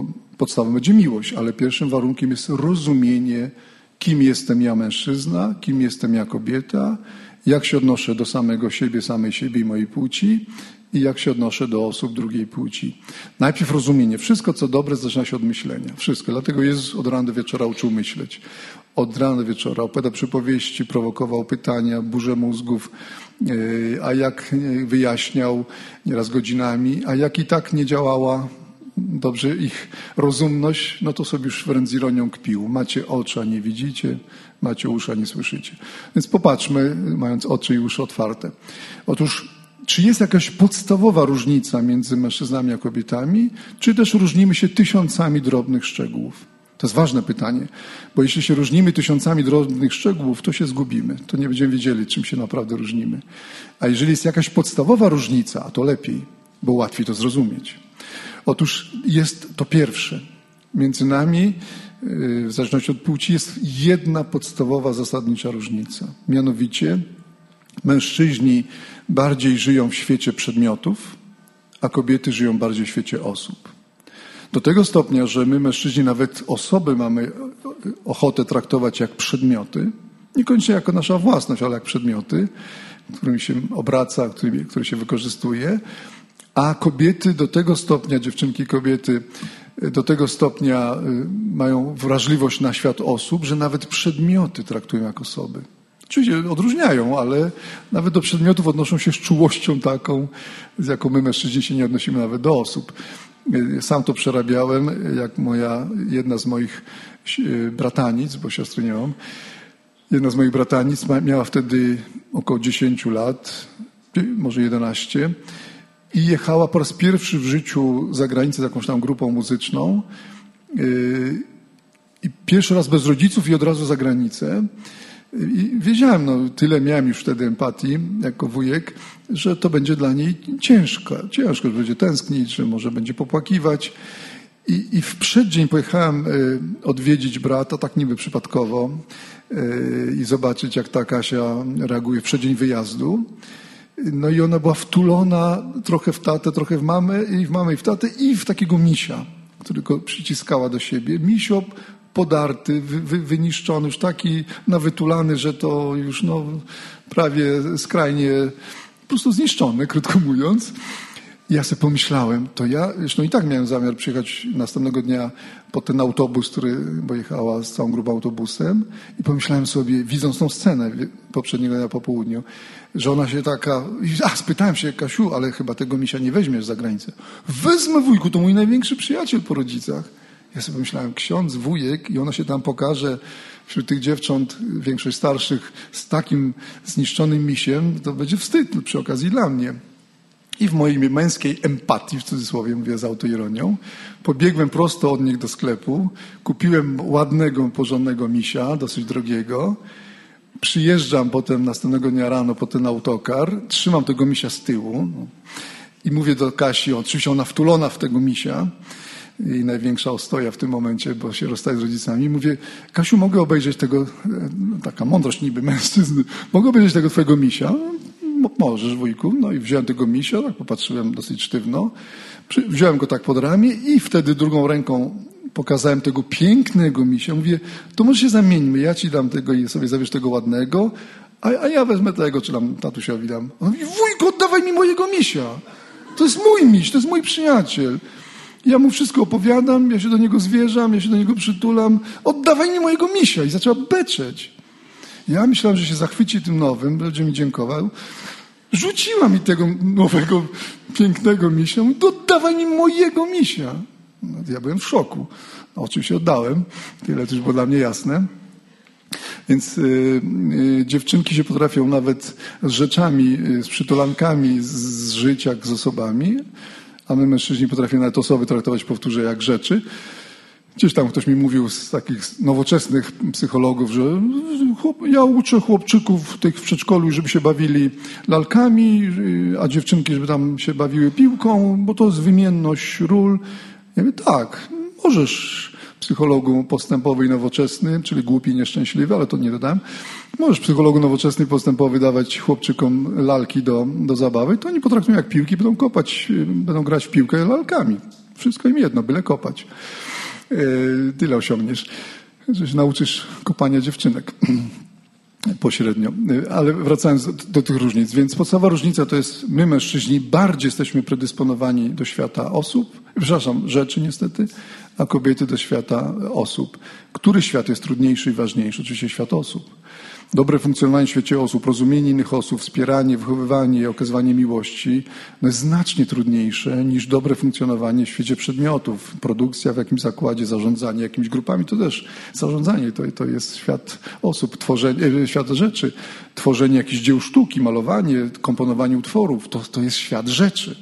podstawą będzie miłość, ale pierwszym warunkiem jest rozumienie, kim jestem ja mężczyzna, kim jestem ja kobieta, jak się odnoszę do samego siebie, samej siebie i mojej płci i jak się odnoszę do osób drugiej płci. Najpierw rozumienie. Wszystko, co dobre, zaczyna się od myślenia. Wszystko. Dlatego Jezus od rana do wieczora uczył myśleć. Od rana do wieczora opowiadał przypowieści, prowokował pytania, burzę mózgów, a jak wyjaśniał nieraz godzinami, a jak i tak nie działała dobrze ich rozumność, no to sobie już wręcz z ironią kpił. Macie oczy, a nie widzicie, macie uszy, a nie słyszycie. Więc popatrzmy, mając oczy i uszy otwarte. Otóż, czy jest jakaś podstawowa różnica między mężczyznami a kobietami, czy też różnimy się tysiącami drobnych szczegółów? To jest ważne pytanie, bo jeśli się różnimy tysiącami drobnych szczegółów, to się zgubimy. To nie będziemy wiedzieli, czym się naprawdę różnimy. A jeżeli jest jakaś podstawowa różnica, to lepiej, bo łatwiej to zrozumieć. Otóż jest to pierwsze. Między nami, w zależności od płci, jest jedna podstawowa, zasadnicza różnica. Mianowicie mężczyźni bardziej żyją w świecie przedmiotów, a kobiety żyją bardziej w świecie osób. Do tego stopnia, że my mężczyźni nawet osoby mamy ochotę traktować jak przedmioty, niekoniecznie jako nasza własność, ale jak przedmioty, którymi się obraca, które się wykorzystuje, a kobiety do tego stopnia, dziewczynki kobiety, do tego stopnia mają wrażliwość na świat osób, że nawet przedmioty traktują jak osoby. Oczywiście odróżniają, ale nawet do przedmiotów odnoszą się z czułością taką, z jaką my mężczyźni się nie odnosimy nawet do osób. Sam to przerabiałem, jak jedna z moich bratanic, bo siostry nie mam, jedna z moich bratanic miała wtedy około 10 lat, może 11, i jechała po raz pierwszy w życiu za granicę z jakąś tam grupą muzyczną. I pierwszy raz bez rodziców i od razu za granicę. I wiedziałem, no tyle miałem już wtedy empatii jako wujek, że to będzie dla niej ciężko, że będzie tęsknić, że może będzie popłakiwać. I w przeddzień pojechałem odwiedzić brata, tak niby przypadkowo, i zobaczyć, jak ta Kasia reaguje w przeddzień wyjazdu. No i ona była wtulona trochę w tatę, trochę w mamę i w tatę i w takiego misia, którego przyciskała do siebie. Misio podarty, wyniszczony, już taki nawytulany, że to już prawie skrajnie po prostu zniszczony, krótko mówiąc. I ja sobie pomyślałem, to ja, zresztą i tak miałem zamiar przyjechać następnego dnia po ten autobus, bo jechała z całą grupą autobusem, i pomyślałem sobie, widząc tą scenę poprzedniego dnia po południu, że ona się taka... spytałem się, Kasiu, ale chyba tego misia nie weźmiesz za granicę. Wezmę, wujku, to mój największy przyjaciel po rodzicach. Ja sobie pomyślałem, ksiądz, wujek, i ona się tam pokaże wśród tych dziewcząt, większość starszych, z takim zniszczonym misiem, to będzie wstyd przy okazji dla mnie. I w mojej męskiej empatii, w cudzysłowie mówię z autoironią, pobiegłem prosto od nich do sklepu, kupiłem ładnego, porządnego misia, dosyć drogiego, przyjeżdżam potem następnego dnia rano po ten autokar, trzymam tego misia z tyłu i mówię do Kasi, oczywiście ona wtulona w tego misia, jej największa ostoja w tym momencie, bo się rozstaje z rodzicami. Mówię, Kasiu, mogę obejrzeć tego, taka mądrość niby mężczyzny, mogę obejrzeć tego twojego misia? Możesz, wujku. No i wziąłem tego misia, tak popatrzyłem dosyć sztywno, wziąłem go tak pod ramię i wtedy drugą ręką pokazałem tego pięknego misia. Mówię, to może się zamieńmy, ja ci dam tego i sobie zabierz tego ładnego, a ja wezmę tego, czy tam tatusiowi dam. On mówi, wujku, oddawaj mi mojego misia. To jest mój miś, to jest mój przyjaciel. Ja mu wszystko opowiadam, ja się do niego zwierzam, ja się do niego przytulam. Oddawaj mi mojego misia. I zaczęła beczeć. Ja myślałem, że się zachwyci tym nowym, będzie mi dziękował. Rzuciła mi tego nowego, pięknego misia. Mówi, oddawaj mi mojego misia. No, ja byłem w szoku. No, oczywiście oddałem. Tyle to już było dla mnie jasne. Więc dziewczynki się potrafią nawet z rzeczami, z przytulankami zżyć jak z osobami, a my mężczyźni potrafimy nawet osoby traktować, powtórzę, jak rzeczy. Gdzieś tam ktoś mi mówił z takich nowoczesnych psychologów, że ja uczę chłopczyków tych w przedszkolu, żeby się bawili lalkami, a dziewczynki, żeby tam się bawiły piłką, bo to jest wymienność ról. Ja mówię, tak, możesz psychologu postępowy i nowoczesny, czyli głupi i nieszczęśliwy, ale to nie dodałem. Możesz psychologu nowoczesny i postępowy dawać chłopczykom lalki do zabawy, to oni potraktują jak piłki, będą grać w piłkę lalkami. Wszystko im jedno, byle kopać. tyle osiągniesz, że się nauczysz kopania dziewczynek. Pośrednio. Ale wracając do tych różnic. Więc podstawowa różnica to jest, my mężczyźni bardziej jesteśmy predysponowani do świata rzeczy niestety, a kobiety do świata osób. Który świat jest trudniejszy i ważniejszy? Oczywiście świat osób. Dobre funkcjonowanie w świecie osób, rozumienie innych osób, wspieranie, wychowywanie i okazywanie miłości jest znacznie trudniejsze niż dobre funkcjonowanie w świecie przedmiotów. Produkcja w jakimś zakładzie, zarządzanie jakimiś grupami, to też zarządzanie, to jest świat osób, świat rzeczy. Tworzenie jakichś dzieł sztuki, malowanie, komponowanie utworów, to jest świat rzeczy.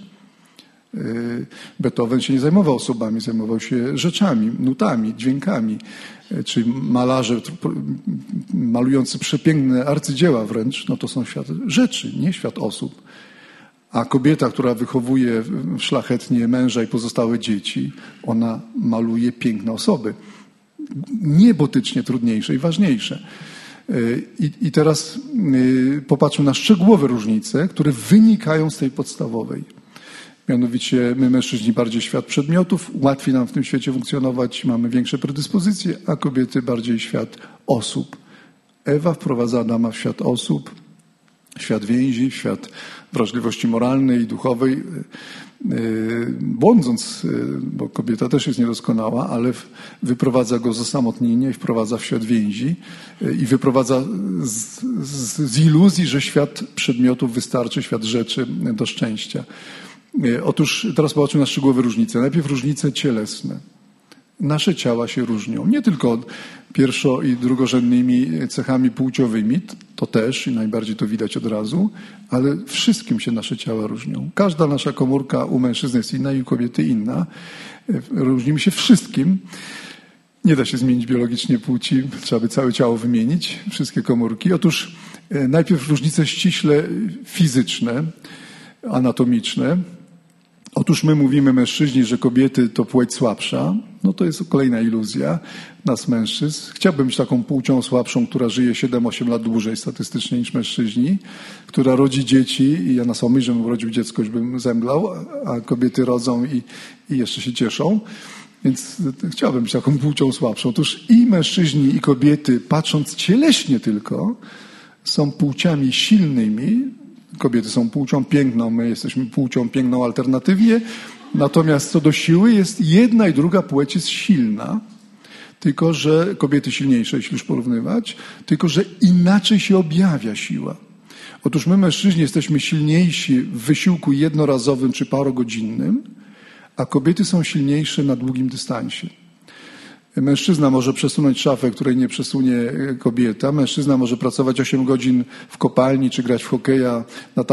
Beethoven się nie zajmował osobami, zajmował się rzeczami, nutami, dźwiękami. Czyli malarze malujący przepiękne arcydzieła wręcz, no to są świat rzeczy, nie świat osób. A kobieta, która wychowuje szlachetnie męża i pozostałe dzieci, ona maluje piękne osoby. Niebotycznie trudniejsze i ważniejsze. I teraz popatrzmy na szczegółowe różnice, które wynikają z tej podstawowej. Mianowicie my mężczyźni bardziej świat przedmiotów, łatwiej nam w tym świecie funkcjonować, mamy większe predyspozycje, a kobiety bardziej świat osób. Ewa wprowadza Adama w świat osób, świat więzi, świat wrażliwości moralnej i duchowej, błądząc, bo kobieta też jest niedoskonała, ale wyprowadza go z osamotnienia i wprowadza w świat więzi i wyprowadza z iluzji, że świat przedmiotów wystarczy, świat rzeczy do szczęścia. Otóż teraz popatrzmy na szczegółowe różnice. Najpierw różnice cielesne. Nasze ciała się różnią. Nie tylko pierwszo- i drugorzędnymi cechami płciowymi, to też i najbardziej to widać od razu, ale wszystkim się nasze ciała różnią. Każda nasza komórka u mężczyzny jest inna i u kobiety inna. Różnimy się wszystkim. Nie da się zmienić biologicznie płci, trzeba by całe ciało wymienić, wszystkie komórki. Otóż najpierw różnice ściśle fizyczne, anatomiczne. Otóż my mówimy mężczyźni, że kobiety to płeć słabsza. No to jest kolejna iluzja nas mężczyzn. Chciałbym być taką płcią słabszą, która żyje 7-8 lat dłużej statystycznie niż mężczyźni, która rodzi dzieci i ja na samym, żebym urodził dziecko, już bym zemdlał, a kobiety rodzą i jeszcze się cieszą. Więc chciałbym być taką płcią słabszą. Otóż i mężczyźni, i kobiety, patrząc cieleśnie tylko, są płciami silnymi. Kobiety są płcią piękną, my jesteśmy płcią piękną alternatywnie. Natomiast co do siły, jest jedna i druga płeć jest silna. Tylko że kobiety silniejsze, jeśli już porównywać, tylko że inaczej się objawia siła. Otóż my mężczyźni jesteśmy silniejsi w wysiłku jednorazowym czy parogodzinnym, a kobiety są silniejsze na długim dystansie. Mężczyzna może przesunąć szafę, której nie przesunie kobieta. Mężczyzna może pracować 8 godzin w kopalni czy grać w hokeja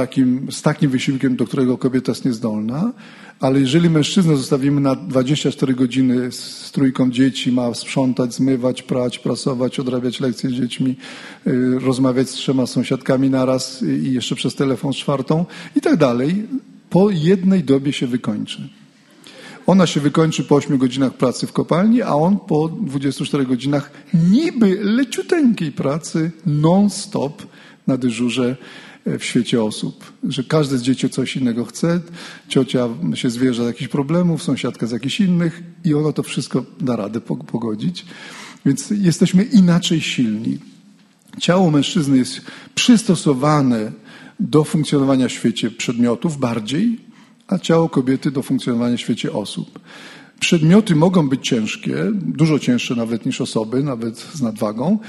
z takim wysiłkiem, do którego kobieta jest niezdolna. Ale jeżeli mężczyznę zostawimy na 24 godziny z trójką dzieci, ma sprzątać, zmywać, prać, prasować, odrabiać lekcje z dziećmi, rozmawiać z 3 sąsiadkami naraz i jeszcze przez telefon z 4 i tak dalej, po jednej dobie się wykończy. Ona się wykończy po 8 godzinach pracy w kopalni, a on po 24 godzinach niby leciuteńkiej pracy non-stop na dyżurze w świecie osób. Że każde z dzieci coś innego chce, ciocia się zwierza z jakichś problemów, sąsiadka z jakichś innych i ona to wszystko da radę pogodzić. Więc jesteśmy inaczej silni. Ciało mężczyzny jest przystosowane do funkcjonowania w świecie przedmiotów bardziej, a ciało kobiety do funkcjonowania w świecie osób. Przedmioty mogą być ciężkie, dużo cięższe nawet niż osoby, nawet z nadwagą,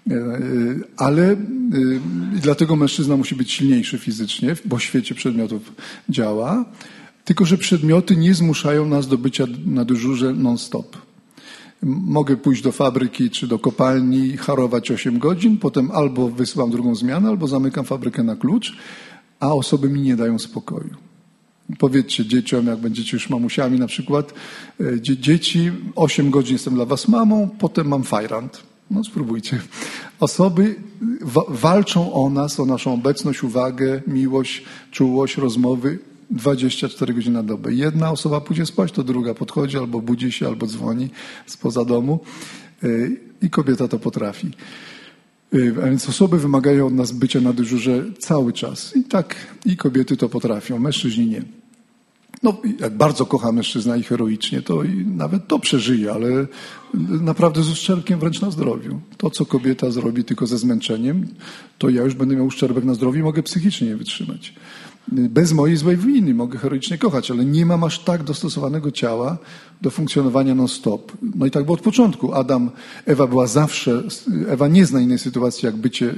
ale dlatego mężczyzna musi być silniejszy fizycznie, bo w świecie przedmiotów działa, tylko że przedmioty nie zmuszają nas do bycia na dyżurze non-stop. Mogę pójść do fabryki czy do kopalni, harować 8 godzin, potem albo wysyłam drugą zmianę, albo zamykam fabrykę na klucz, a osoby mi nie dają spokoju. Powiedzcie dzieciom, jak będziecie już mamusiami na przykład, dzieci, 8 godzin jestem dla was mamą, potem mam fajrant. No spróbujcie. Osoby walczą o nas, o naszą obecność, uwagę, miłość, czułość, rozmowy 24 godziny na dobę. Jedna osoba pójdzie spać, to druga podchodzi, albo budzi się, albo dzwoni spoza domu i kobieta to potrafi. A więc osoby wymagają od nas bycia na dyżurze cały czas. I tak i kobiety to potrafią, mężczyźni nie. No, jak bardzo kocha mężczyzna i heroicznie, to i nawet to przeżyje, ale naprawdę z uszczerbkiem wręcz na zdrowiu. To, co kobieta zrobi tylko ze zmęczeniem, to ja już będę miał uszczerbek na zdrowiu i mogę psychicznie nie wytrzymać. Bez mojej złej winy mogę heroicznie kochać, ale nie mam aż tak dostosowanego ciała do funkcjonowania non-stop. No i tak było od początku. Ewa była zawsze, Ewa nie zna innej sytuacji jak bycie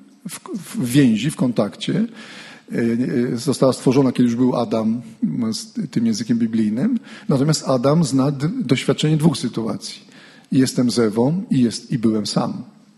w więzi, w kontakcie. Została stworzona, kiedy już był Adam z tym językiem biblijnym. Natomiast Adam zna doświadczenie dwóch sytuacji. Jestem z Ewą i byłem sam.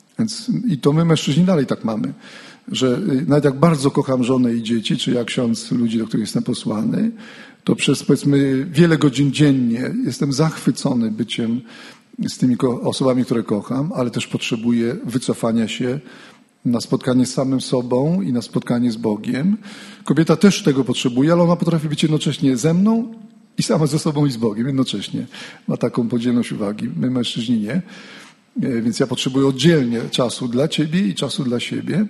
I to my mężczyźni dalej tak mamy. Że nawet jak bardzo kocham żonę i dzieci, czy jak ksiądz ludzi, do których jestem posłany, to przez powiedzmy wiele godzin dziennie jestem zachwycony byciem z tymi osobami, które kocham, ale też potrzebuję wycofania się na spotkanie z samym sobą i na spotkanie z Bogiem. Kobieta też tego potrzebuje, ale ona potrafi być jednocześnie ze mną i sama ze sobą i z Bogiem jednocześnie. Ma taką podzielność uwagi. My mężczyźni nie. Więc ja potrzebuję oddzielnie czasu dla ciebie i czasu dla siebie.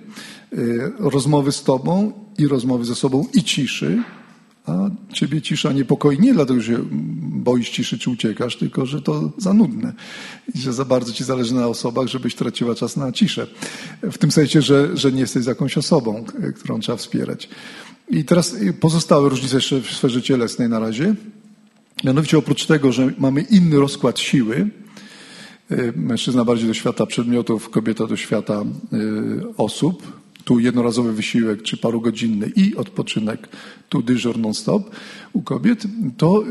Rozmowy z tobą i rozmowy ze sobą i ciszy. A ciebie cisza niepokoi nie dlatego, że boisz ciszy czy uciekasz, tylko że to za nudne. I że za bardzo ci zależy na osobach, żebyś traciła czas na ciszę. W tym sensie, że nie jesteś z jakąś osobą, którą trzeba wspierać. I teraz pozostałe różnice jeszcze w sferze cielesnej na razie. Mianowicie oprócz tego, że mamy inny rozkład siły, mężczyzna bardziej do świata przedmiotów, kobieta do świata osób. Tu jednorazowy wysiłek, czy parugodzinny i odpoczynek, tu dyżur non-stop u kobiet, to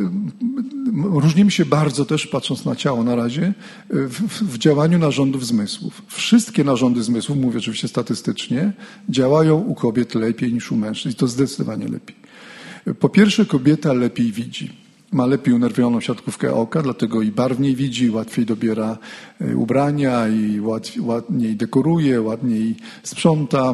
różnimy się bardzo też, patrząc na ciało na razie, w działaniu narządów zmysłów. Wszystkie narządy zmysłów, mówię oczywiście statystycznie, działają u kobiet lepiej niż u mężczyzn. I to zdecydowanie lepiej. Po pierwsze, kobieta lepiej widzi. Ma lepiej unerwioną siatkówkę oka, dlatego i barwniej widzi, łatwiej dobiera ubrania i ładniej dekoruje, ładniej sprząta.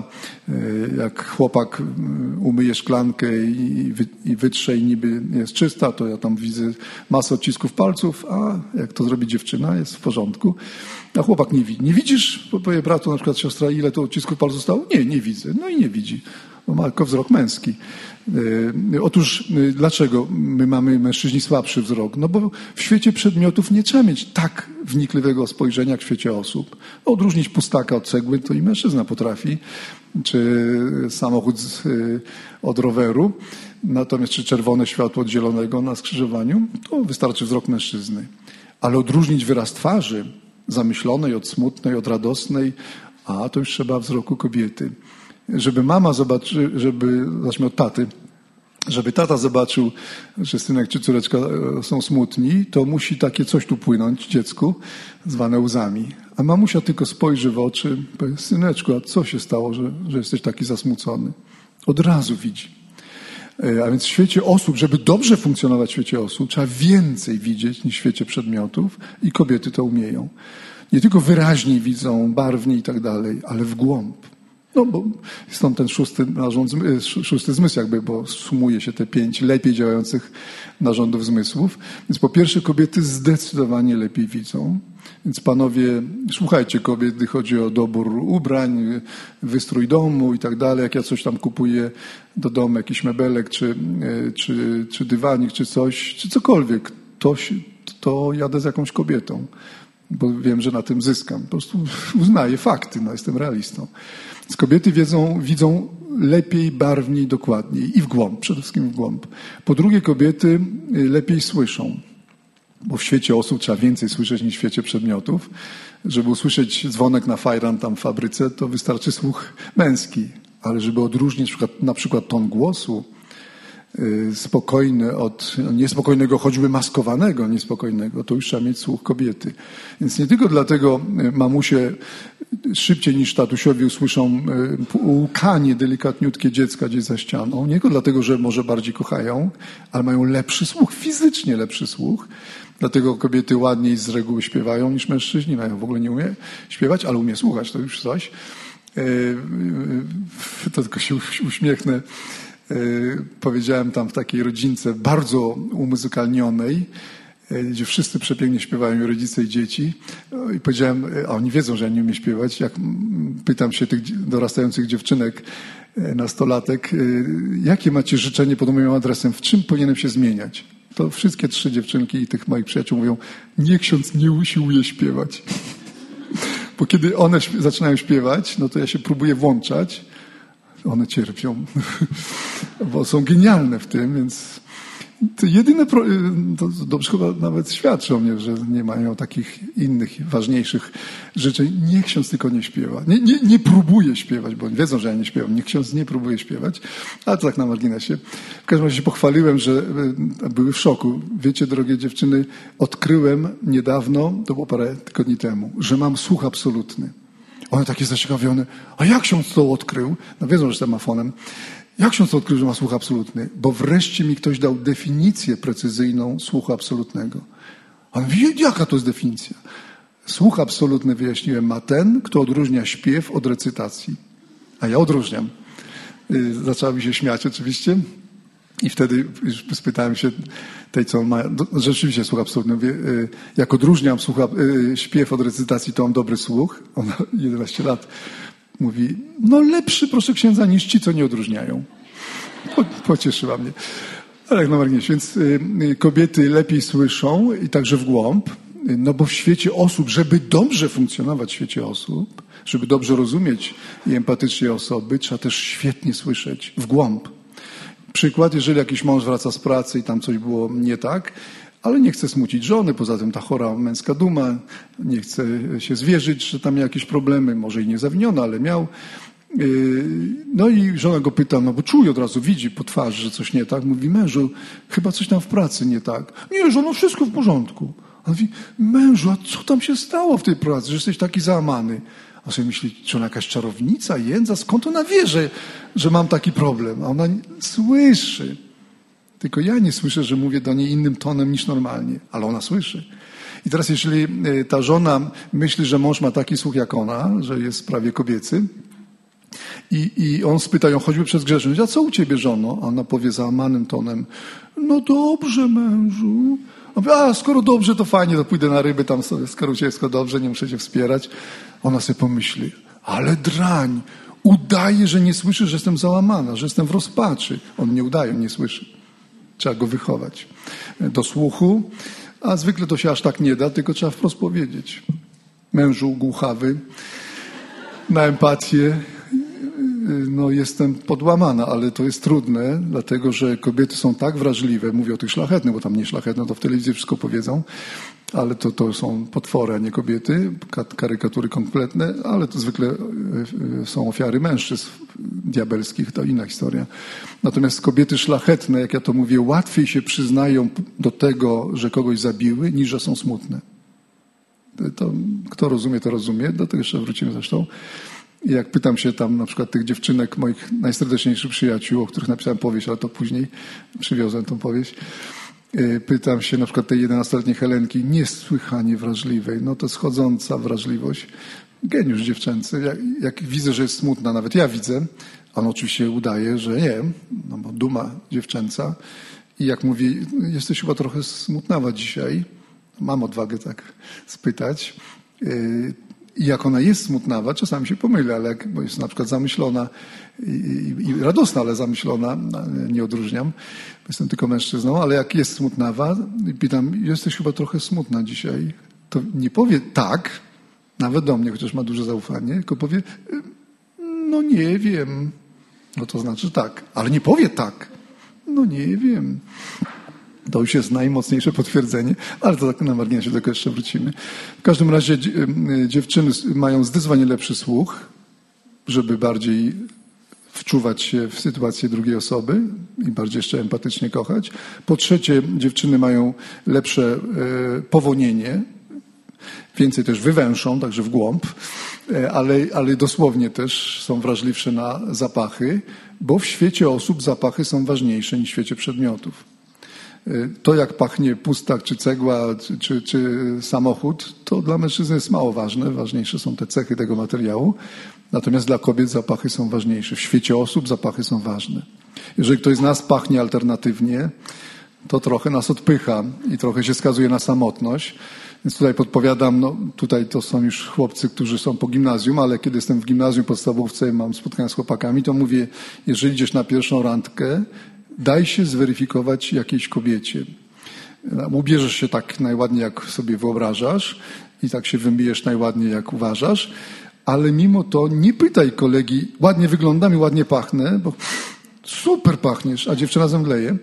Jak chłopak umyje szklankę i wytrze i niby jest czysta, to ja tam widzę masę odcisków palców, a jak to zrobi dziewczyna, jest w porządku. A chłopak nie widzi. Nie widzisz? Powie bratu, na przykład siostra, ile to odcisków palców zostało? Nie widzę. No i nie widzi. Bo ma tylko wzrok męski. Otóż dlaczego my mamy mężczyźni słabszy wzrok? No bo w świecie przedmiotów nie trzeba mieć tak wnikliwego spojrzenia jak w świecie osób. Odróżnić pustaka od cegły to i mężczyzna potrafi, czy samochód od roweru, natomiast czy czerwone światło od zielonego na skrzyżowaniu, to wystarczy wzrok mężczyzny. Ale odróżnić wyraz twarzy, zamyślonej od smutnej, od radosnej, a to już trzeba wzroku kobiety. Żeby mama zobaczyła, zacznijmy od taty, żeby tata zobaczył, że synek czy córeczka są smutni, to musi takie coś tu płynąć dziecku, zwane łzami. A mamusia tylko spojrzy w oczy, powie, syneczku, a co się stało, że jesteś taki zasmucony? Od razu widzi. A więc w świecie osób, żeby dobrze funkcjonować w świecie osób, trzeba więcej widzieć niż w świecie przedmiotów i kobiety to umieją. Nie tylko wyraźniej widzą, barwniej i tak dalej, ale w głąb. No bo stąd ten szósty zmysł jakby, bo sumuje się te 5 lepiej działających narządów zmysłów. Więc po pierwsze kobiety zdecydowanie lepiej widzą. Więc panowie, słuchajcie kobiet, gdy chodzi o dobór ubrań, wystrój domu i tak dalej. Jak ja coś tam kupuję do domu, jakiś mebelek, czy dywanik, czy coś, czy cokolwiek, to jadę z jakąś kobietą. Bo wiem, że na tym zyskam. Po prostu uznaję fakty, jestem realistą. Więc kobiety widzą lepiej, barwniej, dokładniej i w głąb, przede wszystkim w głąb. Po drugie, kobiety lepiej słyszą, bo w świecie osób trzeba więcej słyszeć niż w świecie przedmiotów. Żeby usłyszeć dzwonek na fajran tam w fabryce, to wystarczy słuch męski, ale żeby odróżnić na przykład ton głosu, spokojny od niespokojnego, choćby maskowanego niespokojnego, to już trzeba mieć słuch kobiety. Więc nie tylko dlatego mamusie szybciej niż tatusiowi usłyszą łkanie delikatniutkie dziecka gdzieś za ścianą, nie tylko dlatego, że może bardziej kochają, ale mają lepszy słuch, fizycznie lepszy słuch. Dlatego kobiety ładniej z reguły śpiewają niż mężczyźni. W ogóle nie umie śpiewać, ale umie słuchać, to już coś. To tylko się uśmiechnę. Powiedziałem tam w takiej rodzince bardzo umuzykalnionej, gdzie wszyscy przepięknie śpiewają, i rodzice, i dzieci. I powiedziałem, a oni wiedzą, że ja nie umiem śpiewać. Jak pytam się tych dorastających dziewczynek, nastolatek, jakie macie życzenie pod moim adresem, w czym powinienem się zmieniać? To wszystkie 3 dziewczynki i tych moich przyjaciół mówią, niech ksiądz nie usiłuje śpiewać. Bo kiedy one zaczynają śpiewać, no to ja się próbuję włączać. One cierpią, bo są genialne w tym, więc to jedyne, to dobrze chyba nawet świadczy o mnie, że nie mają takich innych, ważniejszych życzeń. Niech ksiądz tylko nie śpiewa. Nie próbuje śpiewać, bo wiedzą, że ja nie śpiewam. Niech ksiądz nie próbuje śpiewać, ale to tak na marginesie. W każdym razie się pochwaliłem, że były w szoku. Wiecie, drogie dziewczyny, odkryłem niedawno, to było parę tygodni temu, że mam słuch absolutny. One takie zaciekawione. A jak ksiądz to odkrył? No wiedzą, że jestem mafonem. Jak ksiądz to odkrył, że ma słuch absolutny? Bo wreszcie mi ktoś dał definicję precyzyjną słuchu absolutnego. A on mówi, jaka to jest definicja? Słuch absolutny, wyjaśniłem, ma ten, kto odróżnia śpiew od recytacji. A ja odróżniam. Zaczęła mi się śmiać oczywiście. I wtedy już spytałem się tej, co ma, rzeczywiście słuch absolutny. Mówię, jak odróżniam śpiew od recytacji, to mam dobry słuch. Ona 11 lat mówi, no lepszy, proszę księdza, niż ci, co nie odróżniają. Pocieszyła mnie. Ale jak na marginesie. Więc kobiety lepiej słyszą i także w głąb. No bo w świecie osób, żeby dobrze funkcjonować w świecie osób, żeby dobrze rozumieć i empatycznie osoby, trzeba też świetnie słyszeć w głąb. Przykład, jeżeli jakiś mąż wraca z pracy i tam coś było nie tak, ale nie chce smucić żony, poza tym ta chora męska duma, nie chce się zwierzyć, że tam miał jakieś problemy, może i nie zawinione, ale miał. No i żona go pyta, no bo czuje od razu, widzi po twarzy, że coś nie tak. Mówi, mężu, chyba coś tam w pracy nie tak. Nie, żono, wszystko w porządku. On mówi, mężu, a co tam się stało w tej pracy, że jesteś taki załamany? A sobie myśli, czy ona jakaś czarownica, jędza, skąd ona wie, że mam taki problem? A ona słyszy. Tylko ja nie słyszę, że mówię do niej innym tonem niż normalnie, ale ona słyszy. I teraz jeśli ta żona myśli, że mąż ma taki słuch jak ona, że jest prawie kobiecy i on spyta ją, choćby przez grzeszność, a co u ciebie, żono? A ona powie załamanym tonem, no dobrze, mężu. On mówi, a skoro dobrze, to fajnie, to pójdę na ryby tam sobie, skoro u ciebie wszystko dobrze, nie muszę cię wspierać. Ona sobie pomyśli, ale drań, udaje, że nie słyszy, że jestem załamana, że jestem w rozpaczy. On nie udaje, nie słyszy. Trzeba go wychować do słuchu, a zwykle to się aż tak nie da, tylko trzeba wprost powiedzieć. Mężu głuchawy, na empatię, no jestem podłamana, ale to jest trudne, dlatego że kobiety są tak wrażliwe, mówię o tych szlachetnych, bo tam nie szlachetne, to w telewizji wszystko powiedzą, ale to są potwory, a nie kobiety, karykatury kompletne, ale to zwykle są ofiary mężczyzn diabelskich, to inna historia. Natomiast kobiety szlachetne, jak ja to mówię, łatwiej się przyznają do tego, że kogoś zabiły, niż że są smutne. To, kto rozumie, to rozumie, do tego jeszcze wrócimy zresztą. I jak pytam się tam na przykład tych dziewczynek, moich najserdeczniejszych przyjaciół, o których napisałem powieść, ale to później przywiozłem tą powieść, pytam się na przykład tej 11-letniej Helenki, niesłychanie wrażliwej, no to schodząca wrażliwość, geniusz dziewczęcy, jak widzę, że jest smutna, nawet ja widzę, on oczywiście udaje, że nie, no bo duma dziewczęca i jak mówi, jesteś chyba trochę smutnawa dzisiaj, mam odwagę tak spytać, i jak ona jest smutnawa, czasami się pomylę, ale bo jest na przykład zamyślona i radosna, ale zamyślona, nie odróżniam, jestem tylko mężczyzną, ale jak jest smutnawa i pytam, jesteś chyba trochę smutna dzisiaj, to nie powie tak, nawet do mnie, chociaż ma duże zaufanie, tylko powie, no nie wiem, no to znaczy tak, ale nie powie tak, no nie wiem. To już jest najmocniejsze potwierdzenie, ale to tak na marginesie, do tego jeszcze wrócimy. W każdym razie dziewczyny mają zdecydowanie lepszy słuch, żeby bardziej wczuwać się w sytuację drugiej osoby i bardziej jeszcze empatycznie kochać. Po trzecie, dziewczyny mają lepsze powonienie, więcej też wywęszą, także w głąb, ale dosłownie też są wrażliwsze na zapachy, bo w świecie osób zapachy są ważniejsze niż w świecie przedmiotów. To, jak pachnie pustak, czy cegła, czy samochód, to dla mężczyzny jest mało ważne. Ważniejsze są te cechy tego materiału. Natomiast dla kobiet zapachy są ważniejsze. W świecie osób zapachy są ważne. Jeżeli ktoś z nas pachnie alternatywnie, to trochę nas odpycha i trochę się skazuje na samotność. Więc tutaj podpowiadam, no tutaj to są już chłopcy, którzy są po gimnazjum, ale kiedy jestem w gimnazjum, podstawówce i mam spotkania z chłopakami, to mówię, jeżeli idziesz na pierwszą randkę, daj się zweryfikować jakiejś kobiecie. Ubierzesz się tak najładniej, jak sobie wyobrażasz i tak się wybijesz najładniej, jak uważasz, ale mimo to nie pytaj kolegi, ładnie wyglądam i ładnie pachnę, bo super pachniesz, a dziewczyna zemdleje,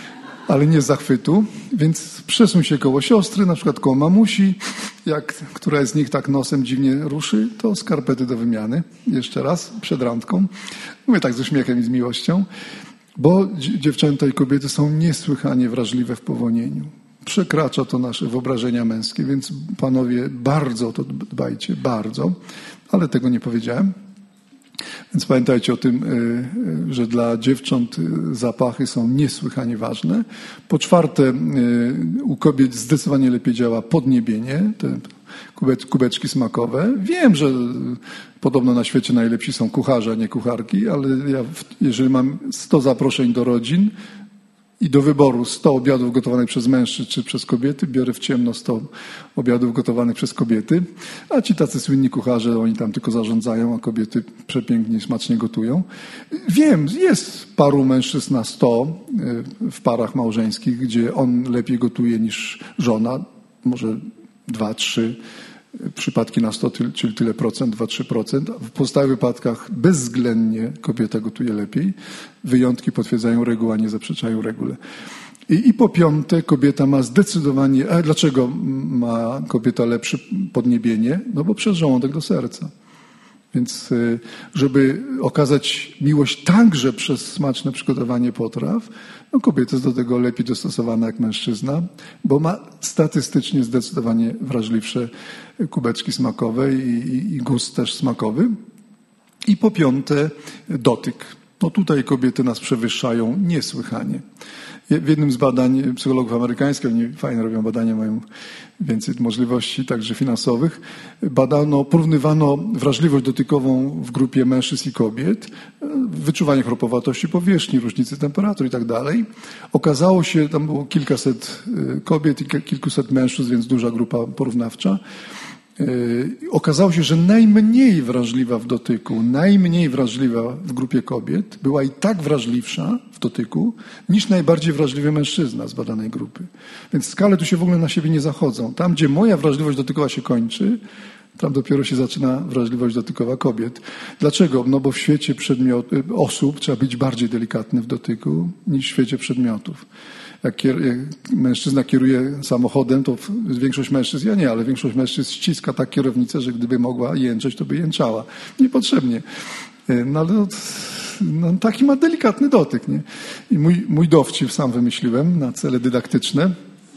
ale nie z zachwytu, więc przesuń się koło siostry, na przykład koło mamusi, jak któraś z nich tak nosem dziwnie ruszy, to skarpety do wymiany, jeszcze raz, przed randką. Mówię tak z uśmiechem i z miłością, bo dziewczęta i kobiety są niesłychanie wrażliwe w powonieniu. Przekracza to nasze wyobrażenia męskie, więc panowie bardzo o to dbajcie, bardzo, ale tego nie powiedziałem. Więc pamiętajcie o tym, że dla dziewcząt zapachy są niesłychanie ważne. Po czwarte, u kobiet zdecydowanie lepiej działa podniebienie, te kubeczki smakowe. Wiem, że podobno na świecie najlepsi są kucharze, a nie kucharki, ale ja, jeżeli mam 100 zaproszeń do rodzin i do wyboru 100 obiadów gotowanych przez mężczyzn czy przez kobiety, biorę w ciemno 100 obiadów gotowanych przez kobiety, a ci tacy słynni kucharze, oni tam tylko zarządzają, a kobiety przepięknie, smacznie gotują. Wiem, jest paru mężczyzn na 100 w parach małżeńskich, gdzie on lepiej gotuje niż żona, może 2-3 przypadki na 100, czyli tyle procent, 2-3%. W pozostałych wypadkach bezwzględnie kobieta gotuje lepiej. Wyjątki potwierdzają regułę, a nie zaprzeczają regule. I po piąte, kobieta ma zdecydowanie... A dlaczego ma kobieta lepsze podniebienie? No bo przez żołądek do serca. Więc żeby okazać miłość także przez smaczne przygotowanie potraw, no kobieta jest do tego lepiej dostosowana jak mężczyzna, bo ma statystycznie zdecydowanie wrażliwsze kubeczki smakowe i gust też smakowy. I po piąte, dotyk. No tutaj kobiety nas przewyższają niesłychanie. W jednym z badań psychologów amerykańskich, oni fajnie robią badania, mają więcej możliwości, także finansowych, porównywano wrażliwość dotykową w grupie mężczyzn i kobiet, wyczuwanie chropowatości powierzchni, różnicy temperatur i tak dalej. Okazało się, tam było kilkaset kobiet i kilkuset mężczyzn, więc duża grupa porównawcza. Okazało się, że najmniej wrażliwa w dotyku, najmniej wrażliwa w grupie kobiet była i tak wrażliwsza w dotyku niż najbardziej wrażliwy mężczyzna z badanej grupy. Więc skale tu się w ogóle na siebie nie zachodzą. Tam, gdzie moja wrażliwość dotykowa się kończy, tam dopiero się zaczyna wrażliwość dotykowa kobiet. Dlaczego? No bo w świecie osób trzeba być bardziej delikatny w dotyku niż w świecie przedmiotów. Jak mężczyzna kieruje samochodem, to większość mężczyzn, ja nie, ale większość mężczyzn ściska tak kierownicę, że gdyby mogła jęczeć, to by jęczała. Niepotrzebnie. No ale taki ma delikatny dotyk. Nie? I mój dowcip sam wymyśliłem na cele dydaktyczne.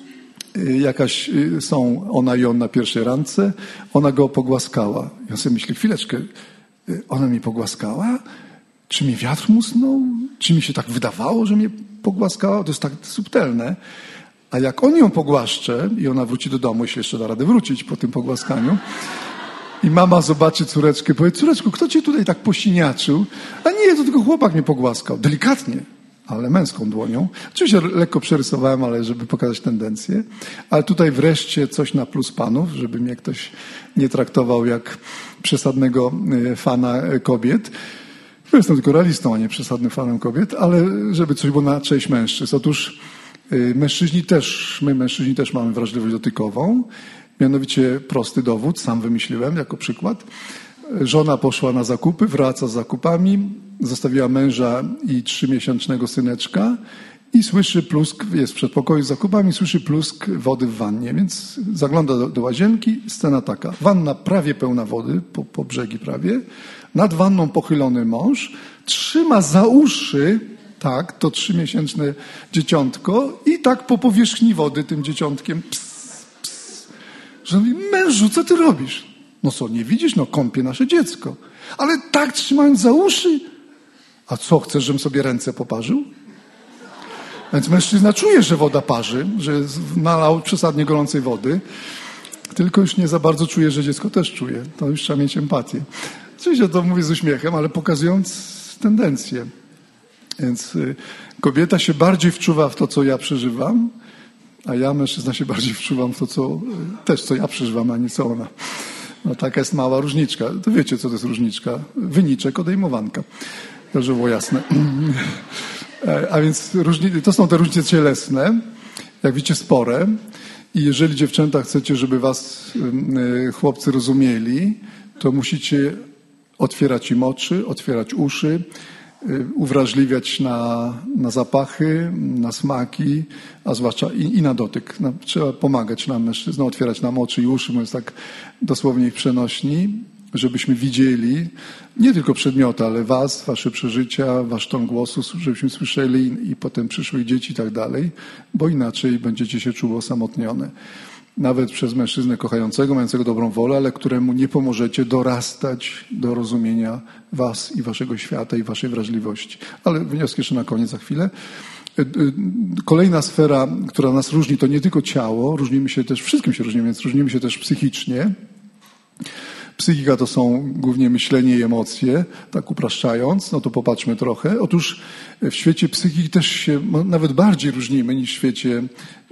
Ona i on na pierwszej randce, ona go pogłaskała. Ja sobie myślę, chwileczkę, ona mnie pogłaskała? Czy mi wiatr musnął? Czy mi się tak wydawało, że mnie pogłaskała? To jest tak subtelne. A jak on ją pogłaszcze i ona wróci do domu, jeśli jeszcze da radę wrócić po tym pogłaskaniu, i mama zobaczy córeczkę, powie, córeczko, kto cię tutaj tak posiniaczył? A nie, to tylko chłopak mnie pogłaskał. Delikatnie, ale męską dłonią. Oczywiście lekko przerysowałem, ale żeby pokazać tendencję. Ale tutaj wreszcie coś na plus panów, żeby mnie ktoś nie traktował jak przesadnego fana kobiet. Jestem tylko realistą, a nie przesadnym fanem kobiet, ale żeby coś było na cześć mężczyzn. Otóż my mężczyźni też mamy wrażliwość dotykową. Mianowicie prosty dowód, sam wymyśliłem jako przykład. Żona poszła na zakupy, wraca z zakupami, zostawiła męża i 3-miesięcznego syneczka i słyszy plusk, jest w przedpokoju z zakupami, słyszy plusk wody w wannie, więc zagląda do łazienki, scena taka. Wanna prawie pełna wody, po brzegi prawie, nad wanną pochylony mąż, trzyma za uszy, tak, to 3-miesięczne dzieciątko i tak po powierzchni wody tym dzieciątkiem że mówi, mężu, co ty robisz? No co, nie widzisz? No kąpie nasze dziecko. Ale tak trzymając za uszy. A co, chcesz, żebym sobie ręce poparzył? Więc mężczyzna czuje, że woda parzy, że nalał przesadnie gorącej wody, tylko już nie za bardzo czuje, że dziecko też czuje. To już trzeba mieć empatię. Oczywiście to mówię z uśmiechem, ale pokazując tendencję. Więc kobieta się bardziej wczuwa w to, co ja przeżywam A ja, mężczyzna, się bardziej wczuwam w to, co ja przeżywam, a nie co ona. No taka jest mała różniczka. To wiecie, co to jest różniczka? Wyniczek, odejmowanka. To, żeby było jasne. A więc to są te różnice cielesne, jak widzicie, spore. I jeżeli, dziewczęta, chcecie, żeby was chłopcy rozumieli, to musicie otwierać im oczy, otwierać uszy, uwrażliwiać na zapachy, na smaki, a zwłaszcza i na dotyk. Trzeba pomagać nam, mężczyznom, otwierać nam oczy i uszy, mówiąc tak dosłownie ich przenośni, żebyśmy widzieli nie tylko przedmioty, ale was, wasze przeżycia, wasz ton głosu, żebyśmy słyszeli i potem przyszły dzieci i tak dalej, bo inaczej będziecie się czuły osamotnione. Nawet przez mężczyznę kochającego, mającego dobrą wolę, ale któremu nie pomożecie dorastać do rozumienia was i waszego świata i waszej wrażliwości. Ale wnioski jeszcze na koniec, za chwilę. Kolejna sfera, która nas różni, to nie tylko ciało, różnimy się też, wszystkim się różnimy, więc różnimy się też psychicznie. Psychika to są głównie myślenie i emocje, tak upraszczając, no to popatrzmy trochę. Otóż w świecie psychiki też się nawet bardziej różnimy niż w świecie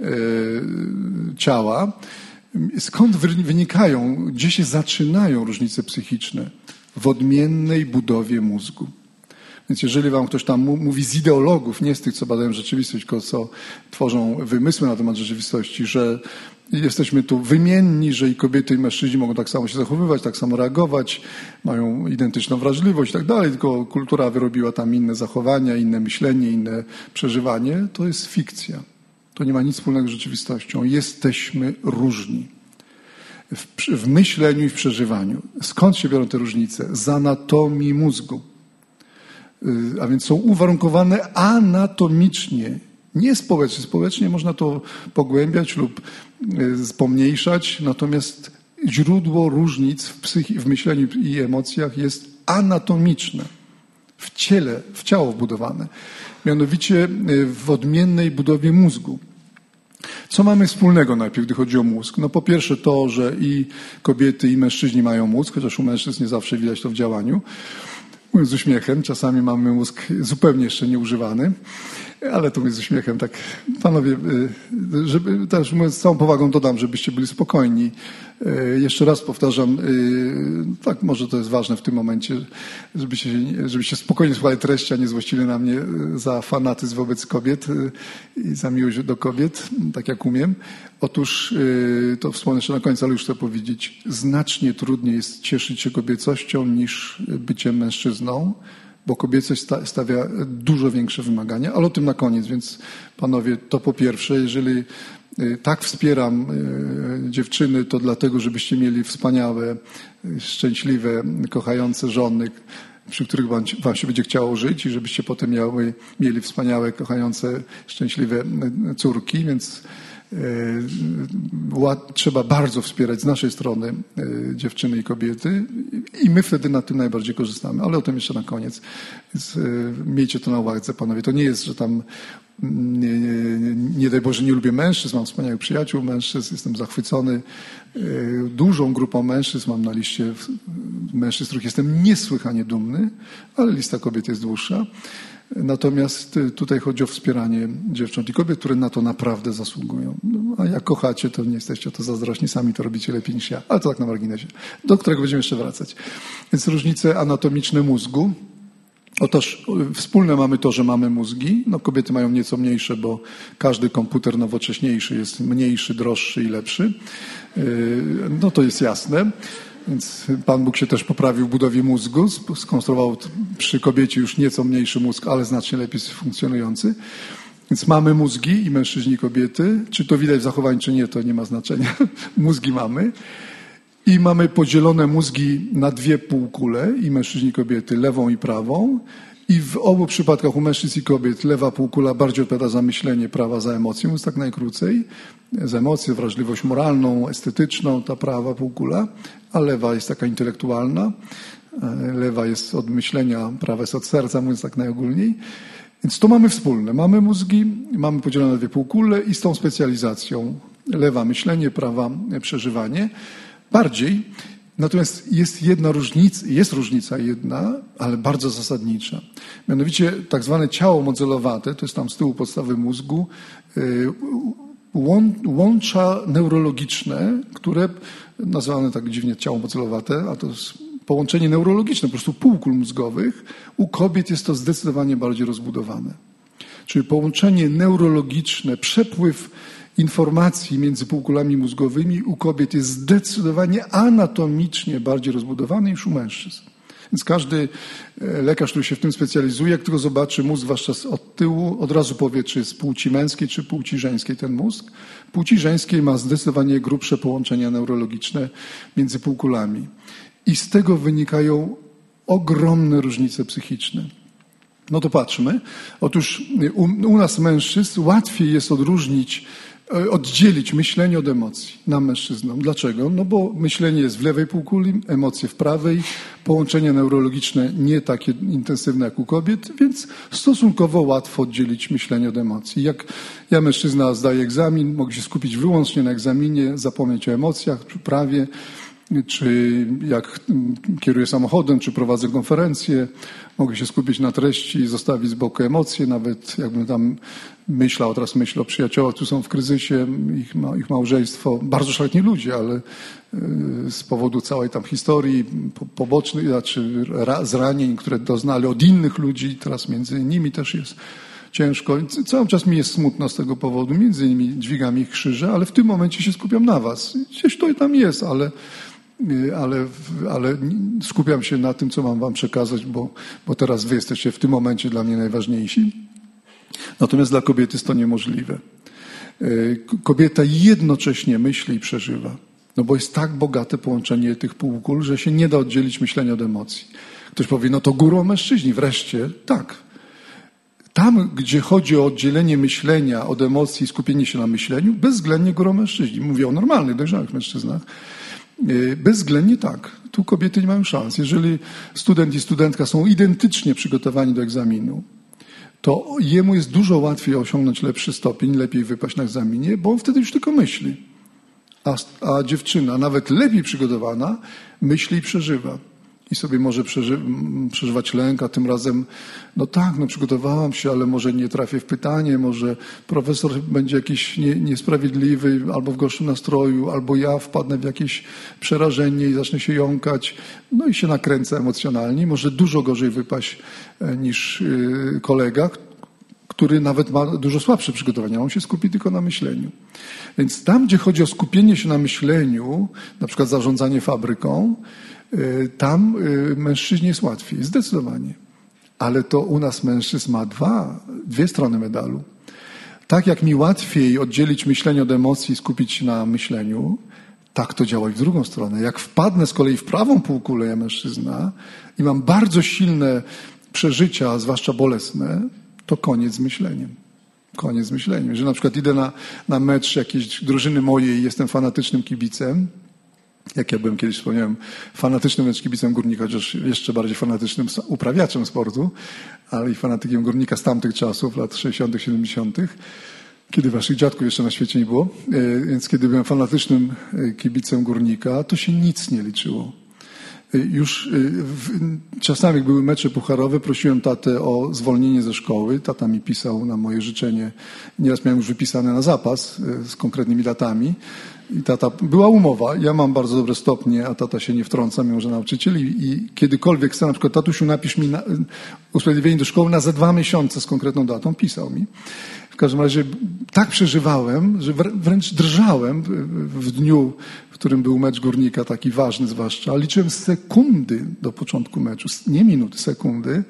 ciała. Skąd wynikają, gdzie się zaczynają różnice psychiczne? W odmiennej budowie mózgu. Więc jeżeli wam ktoś tam mówi z ideologów, nie z tych, co badają rzeczywistość, tylko co tworzą wymysły na temat rzeczywistości, że jesteśmy tu wymienni, że i kobiety, i mężczyźni mogą tak samo się zachowywać, tak samo reagować, mają identyczną wrażliwość i tak dalej, tylko kultura wyrobiła tam inne zachowania, inne myślenie, inne przeżywanie, to jest fikcja. To nie ma nic wspólnego z rzeczywistością. Jesteśmy różni. W myśleniu i w przeżywaniu. Skąd się biorą te różnice? Z anatomii mózgu. A więc są uwarunkowane anatomicznie, nie społecznie. Społecznie można to pogłębiać lub pomniejszać, natomiast źródło różnic w myśleniu i emocjach jest anatomiczne, w ciele, w ciało wbudowane. Mianowicie w odmiennej budowie mózgu. Co mamy wspólnego najpierw, gdy chodzi o mózg? No po pierwsze to, że i kobiety, i mężczyźni mają mózg, chociaż u mężczyzn nie zawsze widać to w działaniu. Mówiąc z uśmiechem, czasami mamy mózg zupełnie jeszcze nieużywany, ale to mówię z uśmiechem, tak, panowie, żeby też mówiąc z całą powagą dodam, żebyście byli spokojni. Jeszcze raz powtarzam, tak może to jest ważne w tym momencie, żebyście spokojnie słuchali treści, a nie złościli na mnie za fanatyzm wobec kobiet i za miłość do kobiet, tak jak umiem. Otóż, to wspomnę jeszcze na końcu, ale już chcę powiedzieć, znacznie trudniej jest cieszyć się kobiecością niż byciem mężczyzną, bo kobiecość stawia dużo większe wymagania, ale o tym na koniec, więc panowie, to po pierwsze, jeżeli tak wspieram dziewczyny, to dlatego, żebyście mieli wspaniałe, szczęśliwe, kochające żony, przy których wam się będzie chciało żyć i żebyście potem mieli wspaniałe, kochające, szczęśliwe córki, więc trzeba bardzo wspierać z naszej strony dziewczyny i kobiety i my wtedy na tym najbardziej korzystamy, ale o tym jeszcze na koniec. Więc miejcie to na uwadze, panowie. To nie jest, że tam nie daj Boże, nie lubię mężczyzn, mam wspaniałych przyjaciół mężczyzn, jestem zachwycony dużą grupą mężczyzn, mam na liście mężczyzn, z których jestem niesłychanie dumny, ale lista kobiet jest dłuższa. Natomiast tutaj chodzi o wspieranie dziewcząt i kobiet, które na to naprawdę zasługują. No, a jak kochacie, to nie jesteście o to zazdrośni, sami to robicie lepiej niż ja. Ale to tak na marginesie, do którego będziemy jeszcze wracać. Więc różnice anatomiczne mózgu. Otóż wspólne mamy to, że mamy mózgi. No, kobiety mają nieco mniejsze, bo każdy komputer nowocześniejszy jest mniejszy, droższy i lepszy. No to jest jasne. Więc Pan Bóg się też poprawił w budowie mózgu, skonstruował przy kobiecie już nieco mniejszy mózg, ale znacznie lepiej funkcjonujący. Więc mamy mózgi i mężczyźni, i kobiety. Czy to widać w zachowaniu, czy nie, to nie ma znaczenia. Mózgi mamy. I mamy podzielone mózgi na dwie półkule, i mężczyźni, i kobiety, lewą i prawą. I w obu przypadkach u mężczyzn i kobiet lewa półkula bardziej odpowiada za myślenie, prawa za emocje, więc tak najkrócej. Za emocje, wrażliwość moralną, estetyczną, ta prawa półkula, a lewa jest taka intelektualna. Lewa jest od myślenia, prawa jest od serca, mówiąc tak najogólniej. Więc to mamy wspólne. Mamy mózgi, mamy podzielone na dwie półkule i z tą specjalizacją lewa myślenie, prawa przeżywanie. Bardziej. Natomiast jest różnica jedna, ale bardzo zasadnicza. Mianowicie tak zwane ciało modelowate, to jest tam z tyłu podstawy mózgu, łącza neurologiczne, które nazwane tak dziwnie ciało mocelowate, a to jest połączenie neurologiczne, po prostu półkul mózgowych. U kobiet jest to zdecydowanie bardziej rozbudowane. Czyli połączenie neurologiczne, przepływ informacji między półkulami mózgowymi u kobiet jest zdecydowanie anatomicznie bardziej rozbudowany niż u mężczyzn. Więc każdy lekarz, który się w tym specjalizuje, jak tylko zobaczy mózg, zwłaszcza od tyłu, od razu powie, czy jest płci męskiej, czy płci żeńskiej ten mózg. Płci żeńskiej ma zdecydowanie grubsze połączenia neurologiczne między półkulami. I z tego wynikają ogromne różnice psychiczne. No to patrzmy. Otóż u nas mężczyzn łatwiej jest oddzielić myślenie od emocji nam mężczyznom. Dlaczego? No bo myślenie jest w lewej półkuli, emocje w prawej, połączenia neurologiczne nie takie intensywne jak u kobiet, więc stosunkowo łatwo oddzielić myślenie od emocji. Jak ja, mężczyzna, zdaję egzamin, mogę się skupić wyłącznie na egzaminie, zapomnieć o emocjach, czy prawie, czy jak kieruję samochodem, czy prowadzę konferencję, mogę się skupić na treści, zostawić z boku emocje, nawet jakbym tam myślał, teraz myślę o przyjaciołach, którzy są w kryzysie, ich małżeństwo, bardzo szlachetni ludzie, ale z powodu całej tam historii pobocznej, znaczy zranień, które doznali od innych ludzi, teraz między nimi też jest ciężko. Cały czas mi jest smutno z tego powodu, między innymi dźwigam ich krzyże, ale w tym momencie się skupiam na was. Gdzieś to tam jest, ale skupiam się na tym, co mam wam przekazać, bo teraz wy jesteście w tym momencie dla mnie najważniejsi. Natomiast dla kobiety jest to niemożliwe. Kobieta jednocześnie myśli i przeżywa. No bo jest tak bogate połączenie tych półkul, że się nie da oddzielić myślenia od emocji. Ktoś powie, no to górą mężczyźni. Wreszcie tak. Tam, gdzie chodzi o oddzielenie myślenia od emocji i skupienie się na myśleniu, bezwzględnie górą mężczyźni. Mówię o normalnych, dojrzałych mężczyznach. Bezwzględnie tak. Tu kobiety nie mają szans. Jeżeli student i studentka są identycznie przygotowani do egzaminu, to jemu jest dużo łatwiej osiągnąć lepszy stopień, lepiej wypaść na egzaminie, bo on wtedy już tylko myśli. A dziewczyna, nawet lepiej przygotowana, myśli i przeżywa. I sobie może przeżywać lęk, a tym razem, no tak, no przygotowałam się, ale może nie trafię w pytanie, może profesor będzie jakiś niesprawiedliwy, albo w gorszym nastroju, albo ja wpadnę w jakieś przerażenie i zacznę się jąkać, no i się nakręcę emocjonalnie. Może dużo gorzej wypaść niż kolega, który nawet ma dużo słabsze przygotowania. On się skupi tylko na myśleniu. Więc tam, gdzie chodzi o skupienie się na myśleniu, na przykład zarządzanie fabryką, tam mężczyźnie jest łatwiej, zdecydowanie. Ale to u nas mężczyzn ma dwie strony medalu. Tak jak mi łatwiej oddzielić myślenie od emocji i skupić się na myśleniu, tak to działa i w drugą stronę. Jak wpadnę z kolei w prawą półkulę, ja mężczyzna, i mam bardzo silne przeżycia, zwłaszcza bolesne, to koniec z myśleniem. Koniec z myśleniem. Jeżeli na przykład idę na mecz jakiejś drużyny mojej i jestem fanatycznym kibicem, jak ja byłem kiedyś, wspomniałem, fanatycznym wręcz kibicem Górnika, chociaż jeszcze bardziej fanatycznym uprawiaczem sportu, ale i fanatykiem Górnika z tamtych czasów, lat 60., 70., kiedy waszych dziadków jeszcze na świecie nie było. Więc kiedy byłem fanatycznym kibicem Górnika, to się nic nie liczyło. Już czasami, jak były mecze pucharowe, prosiłem tatę o zwolnienie ze szkoły. Tata mi pisał na moje życzenie. Nieraz miałem już wypisane na zapas z konkretnymi datami. I była umowa. Ja mam bardzo dobre stopnie, a tata się nie wtrąca, mimo że nauczyciel. I kiedykolwiek chcę, na przykład, tatusiu, napisz mi usprawiedliwienie do szkoły na za 2 miesiące z konkretną datą. Pisał mi. W każdym razie tak przeżywałem, że wręcz drżałem w dniu, w którym był mecz Górnika, taki ważny zwłaszcza. Liczyłem sekundy do początku meczu, nie minuty, sekundy.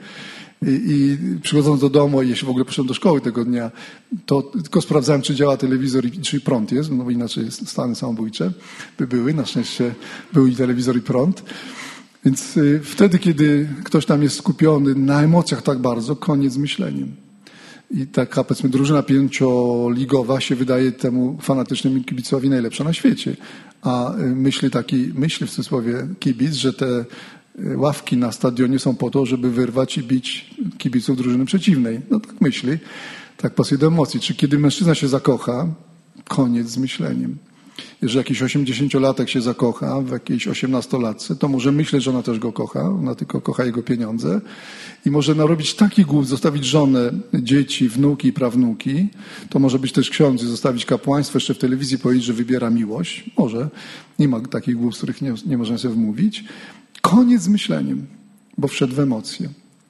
I przychodząc do domu, jeśli w ogóle poszedłem do szkoły tego dnia, to tylko sprawdzałem, czy działa telewizor i czy prąd jest, no bo inaczej stany samobójcze by były. Na szczęście był i telewizor, i prąd. Więc wtedy, kiedy ktoś tam jest skupiony na emocjach tak bardzo, koniec z myśleniem. I taka, powiedzmy, drużyna 5-ligowa się wydaje temu fanatycznemu kibicowi najlepsza na świecie. A myśli w cudzysłowie kibic, że te ławki na stadionie są po to, żeby wyrwać i bić kibiców drużyny przeciwnej. No tak myśli, tak pasuje do emocji. Czy kiedy mężczyzna się zakocha, koniec z myśleniem. Jeżeli jakiś 80-latek się zakocha w jakiejś 18-latce, to może myśleć, że ona też go kocha, ona tylko kocha jego pieniądze i może narobić taki głód, zostawić żonę, dzieci, wnuki i prawnuki. To może być też ksiądz, zostawić kapłaństwo, jeszcze w telewizji powiedzieć, że wybiera miłość. Może. Nie ma takich głów, z których nie możemy sobie wmówić. Koniec z myśleniem, bo wszedł w emocje.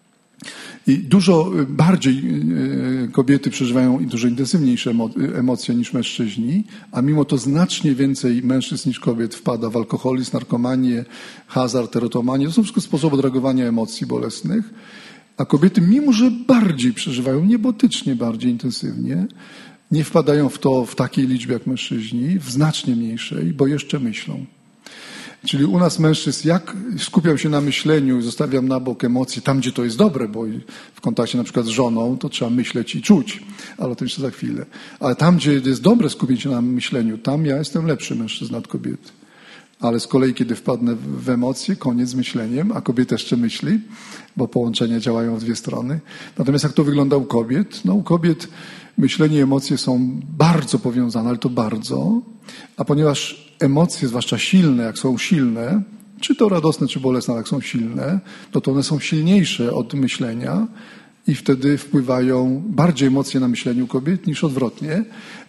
I dużo bardziej kobiety przeżywają i dużo intensywniejsze emocje niż mężczyźni, a mimo to znacznie więcej mężczyzn niż kobiet wpada w alkoholizm, narkomanię, hazard, erotomanię. To są wszystko sposoby odreagowania emocji bolesnych, a kobiety, mimo że bardziej przeżywają, niebotycznie bardziej intensywnie, nie wpadają w to w takiej liczbie jak mężczyźni, w znacznie mniejszej, bo jeszcze myślą. Czyli u nas mężczyzn, jak skupiam się na myśleniu i zostawiam na bok emocje tam, gdzie to jest dobre, bo w kontakcie na przykład z żoną to trzeba myśleć i czuć, ale o tym jeszcze za chwilę. Ale tam, gdzie jest dobre skupienie się na myśleniu, tam ja jestem lepszy mężczyzna od kobiety. Ale z kolei, kiedy wpadnę w emocje, koniec z myśleniem, a kobieta jeszcze myśli, bo połączenia działają w dwie strony. Natomiast jak to wygląda u kobiet? No u kobiet myślenie i emocje są bardzo powiązane, ale to bardzo. A ponieważ emocje, zwłaszcza silne, jak są silne, czy to radosne, czy bolesne, jak są silne, no to one są silniejsze od myślenia i wtedy wpływają bardziej emocje na myśleniu kobiet niż odwrotnie.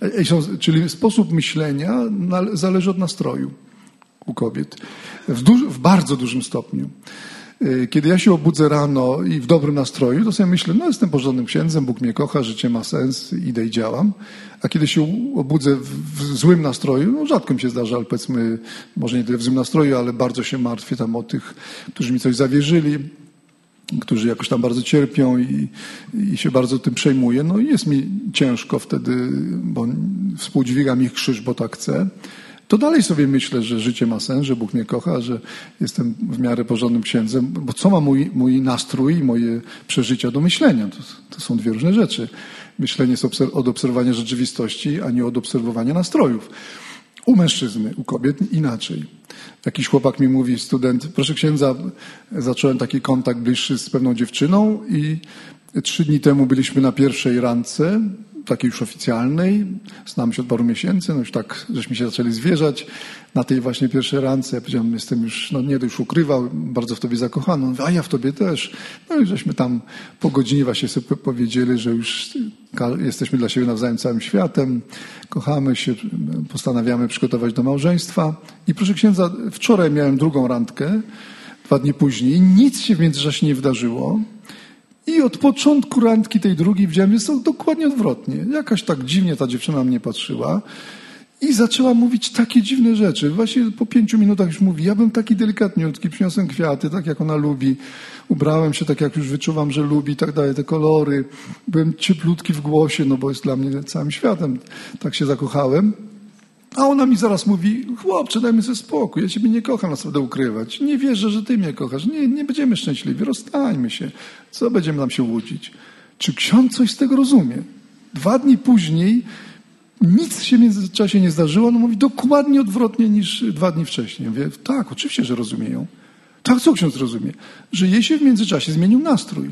Czyli sposób myślenia zależy od nastroju u kobiet. W bardzo dużym stopniu. Kiedy ja się obudzę rano i w dobrym nastroju, to sobie myślę, no jestem porządnym księdzem, Bóg mnie kocha, życie ma sens, idę i działam. A kiedy się obudzę w złym nastroju, no rzadko mi się zdarza, ale powiedzmy, może nie tyle w złym nastroju, ale bardzo się martwię tam o tych, którzy mi coś zawierzyli, którzy jakoś tam bardzo cierpią i się bardzo tym przejmuję. No i jest mi ciężko wtedy, bo współdźwigam ich krzyż, bo tak chcę. To dalej sobie myślę, że życie ma sens, że Bóg mnie kocha, że jestem w miarę porządnym księdzem, bo co ma mój nastrój i moje przeżycia do myślenia? To są dwie różne rzeczy. Myślenie jest od obserwowania rzeczywistości, a nie od obserwowania nastrojów. U mężczyzny, u kobiet inaczej. Jakiś chłopak mi mówi, student, proszę księdza, zacząłem taki kontakt bliższy z pewną dziewczyną i 3 dni temu byliśmy na pierwszej randce, takiej już oficjalnej, znamy się od paru miesięcy, no już tak, żeśmy się zaczęli zwierzać na tej właśnie pierwszej randce. Ja powiedziałem, jestem już, no nie, to już ukrywał, bardzo w tobie zakochany. On mówi, a ja w tobie też. No i żeśmy tam po godzinie właśnie sobie powiedzieli, że już jesteśmy dla siebie nawzajem całym światem, kochamy się, postanawiamy przygotować do małżeństwa. I proszę księdza, wczoraj miałem drugą randkę, 2 dni później, nic się w międzyczasie nie wydarzyło. I od początku randki tej drugiej widziałem, że jest dokładnie odwrotnie. Jakaś tak dziwnie ta dziewczyna mnie patrzyła i zaczęła mówić takie dziwne rzeczy. Właśnie po 5 minutach już mówi, ja bym taki delikatniutki, przyniosłem kwiaty, tak jak ona lubi. Ubrałem się tak, jak już wyczuwam, że lubi, tak dalej, te kolory. Byłem cieplutki w głosie, no bo jest dla mnie całym światem. Tak się zakochałem. A ona mi zaraz mówi, chłopcze, dajmy sobie spokój, ja ciebie nie kocham, nas będę ukrywać. Nie wierzę, że ty mnie kochasz. Nie będziemy szczęśliwi, rozstańmy się. Co będziemy nam się łudzić? Czy ksiądz coś z tego rozumie? 2 dni później nic się w międzyczasie nie zdarzyło. On mówi dokładnie odwrotnie niż 2 dni wcześniej. Mówię, tak, oczywiście, że rozumieją. Tak, co ksiądz rozumie? Że jej się w międzyczasie zmienił nastrój.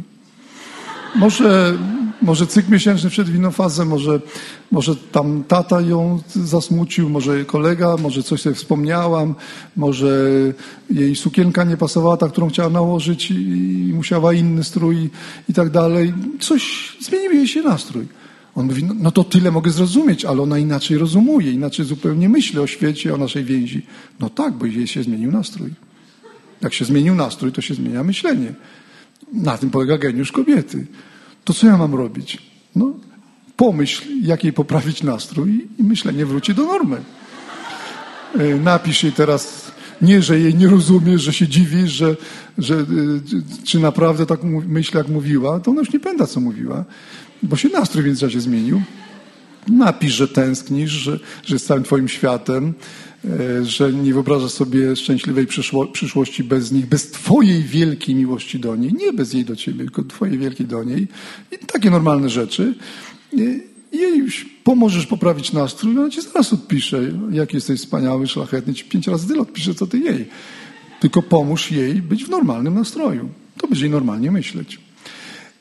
Może cykl miesięczny wszedł w inną fazę, może tam tata ją zasmucił, może kolega, może coś sobie wspomniałam, może jej sukienka nie pasowała, ta, którą chciała nałożyć i musiała inny strój i tak dalej. Coś zmienił jej się nastrój. On mówi, no to tyle mogę zrozumieć, ale ona inaczej rozumuje, inaczej zupełnie myśli o świecie, o naszej więzi. No tak, bo jej się zmienił nastrój. Jak się zmienił nastrój, to się zmienia myślenie. Na tym polega geniusz kobiety. To co ja mam robić? No, pomyśl, jak jej poprawić nastrój i myślenie wróci do normy. Napisz jej teraz, nie, że jej nie rozumiesz, że się dziwisz, że czy naprawdę tak myśli, jak mówiła, to ona już nie pamięta, co mówiła, bo się nastrój w międzyczasie zmienił. Napisz, że tęsknisz, że jest całym twoim światem, że nie wyobrażasz sobie szczęśliwej przyszłości bez nich, bez twojej wielkiej miłości do niej, nie bez jej do ciebie, tylko twojej wielkiej do niej. I takie normalne rzeczy. Jej już pomożesz poprawić nastrój, ona ci zaraz odpisze, jak jesteś wspaniały, szlachetny, ci 5 razy tyle odpisze, co ty jej. Tylko pomóż jej być w normalnym nastroju. To będzie jej normalnie myśleć.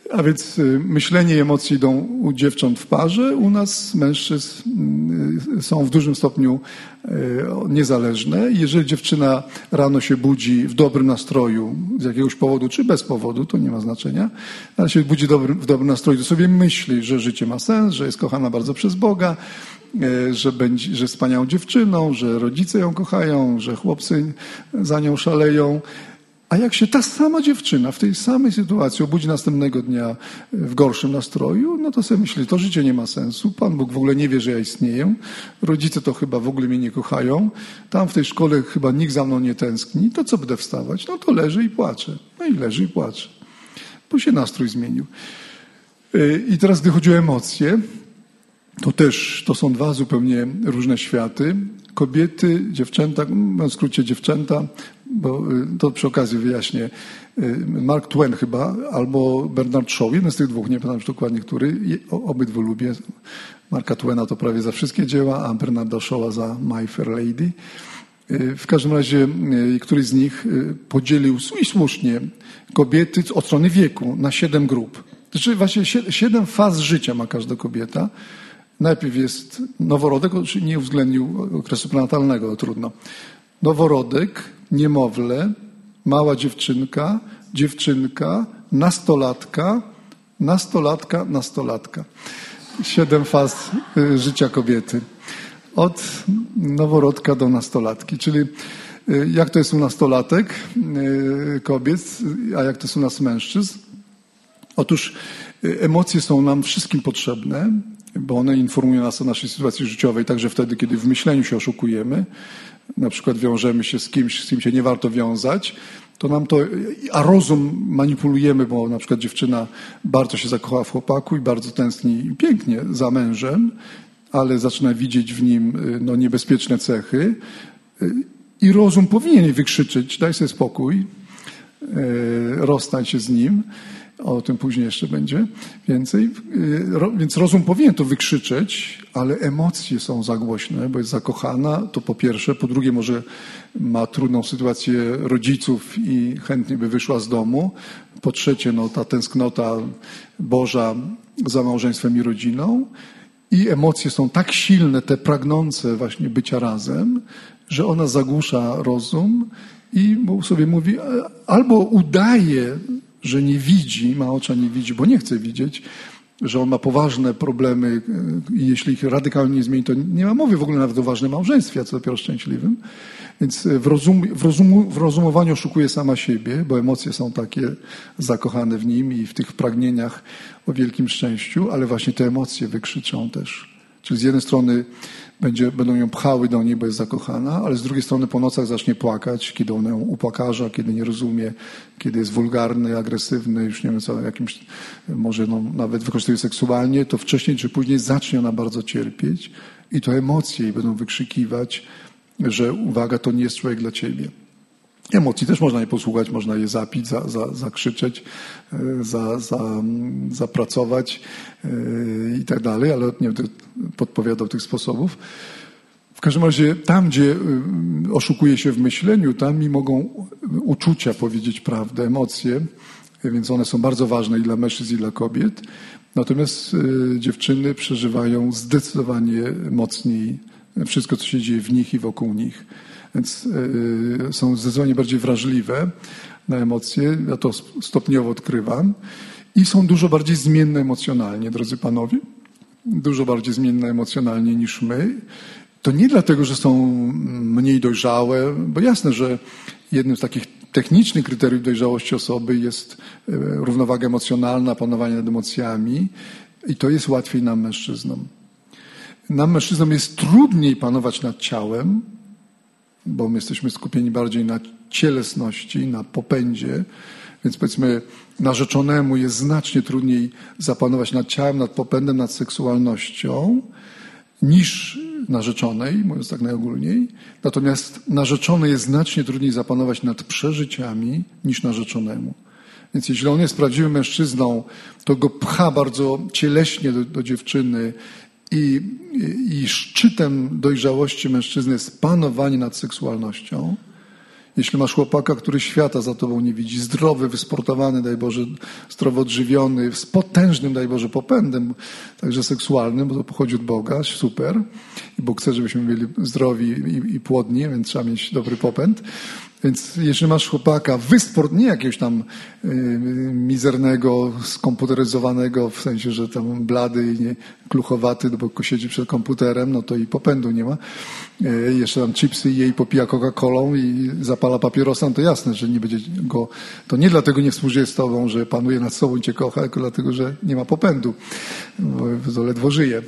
A więc myślenie i emocje idą u dziewcząt w parze, u nas mężczyzn są w dużym stopniu niezależne. Jeżeli dziewczyna rano się budzi w dobrym nastroju, z jakiegoś powodu czy bez powodu, to nie ma znaczenia, ale się budzi w dobrym nastroju, to sobie myśli, że życie ma sens, że jest kochana bardzo przez Boga, że jest wspaniałą dziewczyną, że rodzice ją kochają, że chłopcy za nią szaleją. A jak się ta sama dziewczyna w tej samej sytuacji obudzi następnego dnia w gorszym nastroju, no to sobie myśli, to życie nie ma sensu, Pan Bóg w ogóle nie wie, że ja istnieję, rodzice to chyba w ogóle mnie nie kochają, tam w tej szkole chyba nikt za mną nie tęskni, to co będę wstawać? No to leży i płacze. No i leży i płacze, bo się nastrój zmienił. I teraz, gdy chodzi o emocje, to są dwa zupełnie różne światy. Kobiety, dziewczęta, w skrócie dziewczęta, bo to przy okazji wyjaśnię, Mark Twain chyba, albo Bernard Shaw, jeden z tych dwóch, nie pamiętam dokładnie który, obydwu lubię. Marka Twaina to prawie za wszystkie dzieła, a Bernarda Shawa za My Fair Lady. W każdym razie któryś z nich podzielił i słusznie kobiety od strony wieku na 7 grup. Znaczy właśnie 7 faz życia ma każda kobieta. Najpierw jest noworodek, czyli nie uwzględnił okresu prenatalnego, trudno. Noworodek, niemowlę, mała dziewczynka, nastolatka. 7 faz życia kobiety. Od noworodka do nastolatki. Czyli jak to jest u nastolatek kobiet, a jak to jest u nas mężczyzn? Otóż emocje są nam wszystkim potrzebne, bo one informują nas o naszej sytuacji życiowej, także wtedy, kiedy w myśleniu się oszukujemy, na przykład wiążemy się z kimś, z kim się nie warto wiązać, to nam to, a rozum manipulujemy, bo na przykład dziewczyna bardzo się zakochała w chłopaku i bardzo tęskni pięknie za mężem, ale zaczyna widzieć w nim niebezpieczne cechy i rozum powinien jej wykrzyczeć, daj sobie spokój, rozstań się z nim. O tym później jeszcze będzie więcej. Więc rozum powinien to wykrzyczeć, ale emocje są za głośne, bo jest zakochana, to po pierwsze. Po drugie, może ma trudną sytuację rodziców i chętnie by wyszła z domu. Po trzecie, ta tęsknota Boża za małżeństwem i rodziną. I emocje są tak silne, te pragnące właśnie bycia razem, że ona zagłusza rozum i sobie mówi, albo udaje, że nie widzi, Maocza nie widzi, bo nie chce widzieć, że on ma poważne problemy i jeśli ich radykalnie nie zmieni, to nie ma mowy w ogóle nawet o ważnym małżeństwie, a co dopiero szczęśliwym. Więc w rozumowaniu oszukuje sama siebie, bo emocje są takie zakochane w nim i w tych pragnieniach o wielkim szczęściu, ale właśnie te emocje wykrzyczą też. Czyli z jednej strony będą ją pchały do niej, bo jest zakochana, ale z drugiej strony po nocach zacznie płakać, kiedy ona ją upokarza, kiedy nie rozumie, kiedy jest wulgarny, agresywny, już nie wiem co, jakimś, może nawet wykorzystuje seksualnie, to wcześniej czy później zacznie ona bardzo cierpieć i to emocje jej będą wykrzykiwać, że uwaga, to nie jest człowiek dla ciebie. Emocji też można je posłuchać, można je zapić, zakrzyczeć, zapracować i tak dalej, ale nie będę podpowiadał tych sposobów. W każdym razie tam, gdzie oszukuje się w myśleniu, tam mi mogą uczucia powiedzieć prawdę, emocje, więc one są bardzo ważne i dla mężczyzn, i dla kobiet. Natomiast dziewczyny przeżywają zdecydowanie mocniej wszystko, co się dzieje w nich i wokół nich. Więc są zdecydowanie bardziej wrażliwe na emocje, ja to stopniowo odkrywam i są dużo bardziej zmienne emocjonalnie, drodzy panowie, dużo bardziej zmienne emocjonalnie niż my. To nie dlatego, że są mniej dojrzałe, bo jasne, że jednym z takich technicznych kryteriów dojrzałości osoby jest równowaga emocjonalna, panowanie nad emocjami i to jest łatwiej nam mężczyznom. Nam mężczyznom jest trudniej panować nad ciałem, bo my jesteśmy skupieni bardziej na cielesności, na popędzie, więc powiedzmy narzeczonemu jest znacznie trudniej zapanować nad ciałem, nad popędem, nad seksualnością niż narzeczonej, mówiąc tak najogólniej. Natomiast narzeczony jest znacznie trudniej zapanować nad przeżyciami niż narzeczonemu. Więc jeśli on jest prawdziwym mężczyzną, to go pcha bardzo cieleśnie do dziewczyny i szczytem dojrzałości mężczyzny jest panowanie nad seksualnością. Jeśli masz chłopaka, który świata za tobą nie widzi, zdrowy, wysportowany, daj Boże, zdrowo odżywiony, z potężnym, daj Boże, popędem, także seksualnym, bo to pochodzi od Boga, super. I Bóg chce, żebyśmy byli zdrowi i płodni, więc trzeba mieć dobry popęd. Więc jeśli masz chłopaka, nie jakiegoś tam mizernego, skomputeryzowanego, w sensie, że tam blady i kluchowaty, bo siedzi przed komputerem, no to i popędu nie ma. Jeszcze tam chipsy je i popija Coca-Colą i zapala papierosa, no to jasne, że nie będzie go, to nie dlatego nie współżyje z tobą, że panuje nad sobą i cię kocha, tylko dlatego, że nie ma popędu, bo to ledwo żyje.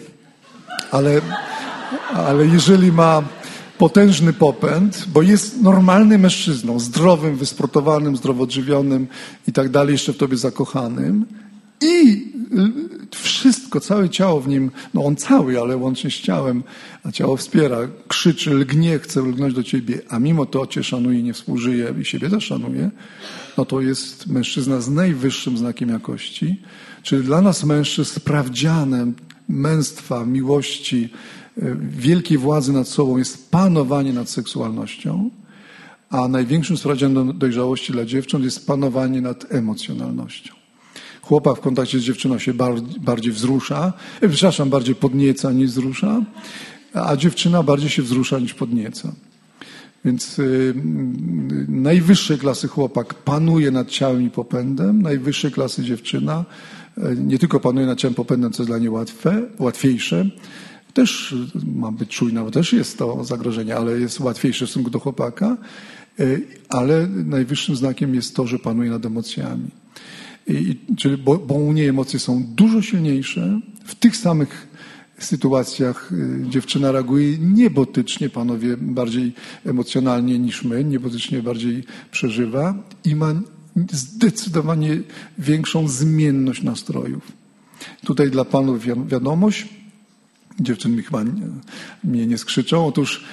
Ale jeżeli ma potężny popęd, bo jest normalnym mężczyzną, zdrowym, wysportowanym, zdrowo odżywionym i tak dalej, jeszcze w tobie zakochanym i wszystko, całe ciało w nim, no on cały, ale łącznie z ciałem, a ciało wspiera, krzyczy, lgnie, chce lgnąć do ciebie, a mimo to cię szanuje i nie współżyje i siebie też szanuje, no to jest mężczyzna z najwyższym znakiem jakości, czyli dla nas mężczyzn sprawdzianem męstwa, miłości, wielkiej władzy nad sobą jest panowanie nad seksualnością, a największym sprawdzianem dojrzałości dla dziewcząt jest panowanie nad emocjonalnością. Chłopak w kontakcie z dziewczyną się bardziej wzrusza, bardziej podnieca niż wzrusza, a dziewczyna bardziej się wzrusza niż podnieca. Więc najwyższej klasy chłopak panuje nad ciałem i popędem, najwyższej klasy dziewczyna nie tylko panuje nad ciałem i popędem, co jest dla niej łatwiejsze, też ma być czujna, bo też jest to zagrożenie, ale jest łatwiejsze w stosunku do chłopaka, ale najwyższym znakiem jest to, że panuje nad emocjami. Czyli bo u niej emocje są dużo silniejsze. W tych samych sytuacjach dziewczyna reaguje niebotycznie, panowie bardziej emocjonalnie niż my, niebotycznie bardziej przeżywa i ma zdecydowanie większą zmienność nastrojów. Tutaj dla panów wiadomość, dziewczyny mi chyba mnie nie skrzyczą. Otóż,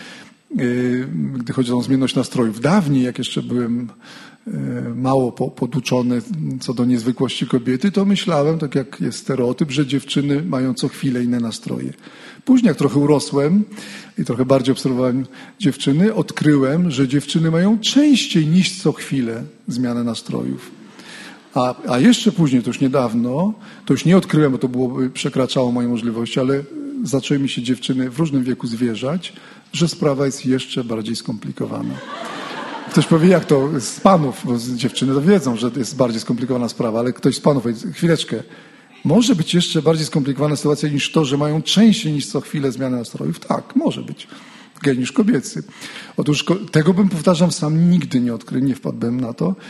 gdy chodzi o zmienność nastrojów, dawniej, jak jeszcze byłem mało poduczony co do niezwykłości kobiety, to myślałem, tak jak jest stereotyp, że dziewczyny mają co chwilę inne nastroje. Później, jak trochę urosłem i trochę bardziej obserwowałem dziewczyny, odkryłem, że dziewczyny mają częściej niż co chwilę zmianę nastrojów. A jeszcze później, to już niedawno, to już nie odkryłem, bo to przekraczało moje możliwości, ale zaczęły mi się dziewczyny w różnym wieku zwierzać, że sprawa jest jeszcze bardziej skomplikowana. Ktoś powie, jak to z panów, bo dziewczyny to wiedzą, że to jest bardziej skomplikowana sprawa, ale ktoś z panów powie, chwileczkę, może być jeszcze bardziej skomplikowana sytuacja niż to, że mają częściej niż co chwilę zmianę nastrojów? Tak, może być. Geniusz kobiecy. Otóż tego bym, powtarzam, sam nigdy nie odkrył, nie wpadłbym na to,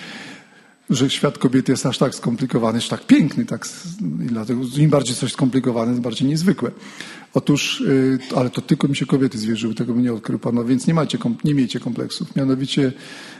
że świat kobiety jest aż tak skomplikowany, aż tak piękny, i dlatego im bardziej coś skomplikowane, tym bardziej niezwykłe. Otóż, ale to tylko mi się kobiety zwierzyły, tego bym nie odkrył panowie, więc nie miejcie kompleksów. Mianowicie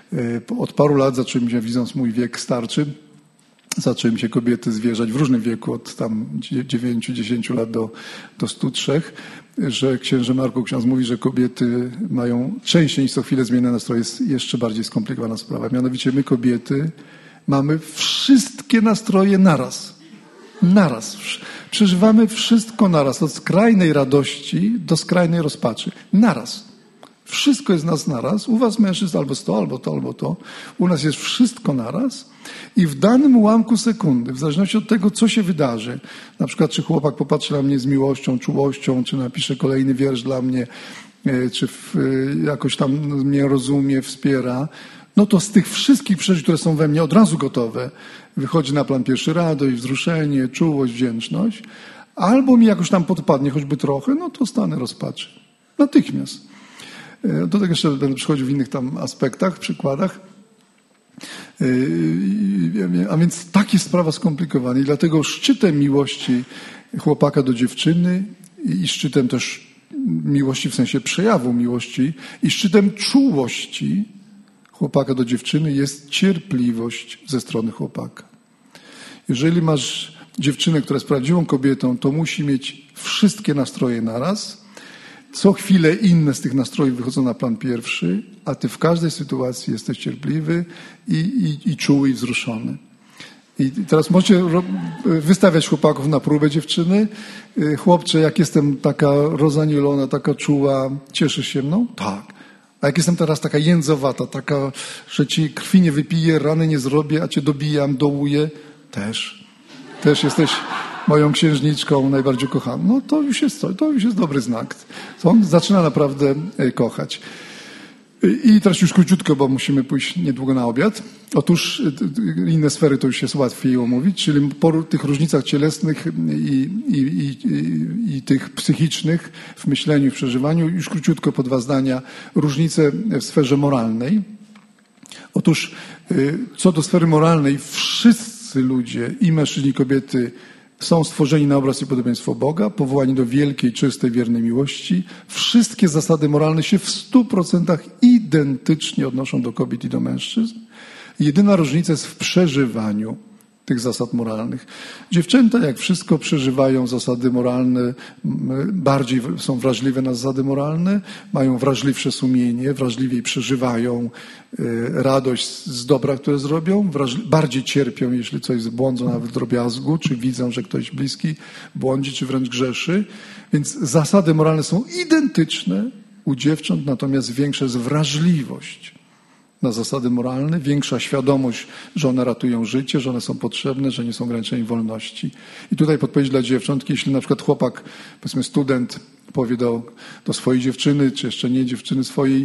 od paru lat zaczęły mi się, widząc mój wiek starczy, zaczęły mi się kobiety zwierzać w różnym wieku, od tam 9-10 lat do 103, że księże Marku, ksiądz mówi, że kobiety mają częściej niż co chwilę zmienne nastroje. Jest jeszcze bardziej skomplikowana sprawa. Mianowicie my kobiety mamy wszystkie nastroje naraz. Naraz. Przeżywamy wszystko naraz. Od skrajnej radości do skrajnej rozpaczy. Naraz. Wszystko jest nas naraz. U was mężczyzn albo to, albo to, albo to. U nas jest wszystko naraz. I w danym ułamku sekundy, w zależności od tego, co się wydarzy, na przykład czy chłopak popatrzy na mnie z miłością, czułością, czy napisze kolejny wiersz dla mnie, czy jakoś tam mnie rozumie, wspiera, no to z tych wszystkich przeżyć, które są we mnie od razu gotowe, wychodzi na plan pierwszy radość, wzruszenie, czułość, wdzięczność, albo mi jakoś tam podpadnie choćby trochę, no to stanę rozpaczy. Natychmiast. Do tego jeszcze będę przychodził w innych tam aspektach, przykładach. A więc tak jest sprawa skomplikowana i dlatego szczytem miłości chłopaka do dziewczyny i szczytem też miłości w sensie przejawu miłości i szczytem czułości chłopaka do dziewczyny jest cierpliwość ze strony chłopaka. Jeżeli masz dziewczynę, która jest prawdziwą kobietą, to musi mieć wszystkie nastroje naraz. Co chwilę inne z tych nastrojów wychodzą na plan pierwszy, a ty w każdej sytuacji jesteś cierpliwy i czuły i wzruszony. I teraz możecie wystawiać chłopaków na próbę dziewczyny. Chłopcze, jak jestem taka rozanielona, taka czuła, cieszysz się mną? Tak. A jak jestem teraz taka jędzowata, taka, że ci krwi nie wypiję, rany nie zrobię, a cię dobijam, dołuję, też jesteś moją księżniczką najbardziej kochaną. No to już jest dobry znak. To on zaczyna naprawdę kochać. I teraz już króciutko, bo musimy pójść niedługo na obiad. Otóż inne sfery to już jest łatwiej omówić, czyli po tych różnicach cielesnych i tych psychicznych w myśleniu, w przeżywaniu, już króciutko po 2 zdania, różnice w sferze moralnej. Otóż co do sfery moralnej, wszyscy ludzie, i mężczyźni, i kobiety, są stworzeni na obraz i podobieństwo Boga, powołani do wielkiej, czystej, wiernej miłości. Wszystkie zasady moralne się w 100% identycznie odnoszą do kobiet i do mężczyzn. Jedyna różnica jest w przeżywaniu tych zasad moralnych. Dziewczęta, jak wszystko, przeżywają zasady moralne, bardziej są wrażliwe na zasady moralne, mają wrażliwsze sumienie, wrażliwiej przeżywają radość z dobra, które zrobią, bardziej cierpią, jeśli coś zbłądzą nawet w drobiazgu, czy widzą, że ktoś bliski błądzi, czy wręcz grzeszy. Więc zasady moralne są identyczne u dziewcząt, natomiast większa jest wrażliwość na zasady moralne, większa świadomość, że one ratują życie, że one są potrzebne, że nie są ograniczeni wolności. I tutaj podpowiedź dla dziewczątki, jeśli na przykład chłopak, powiedzmy student, powie do swojej dziewczyny, czy jeszcze nie dziewczyny swojej,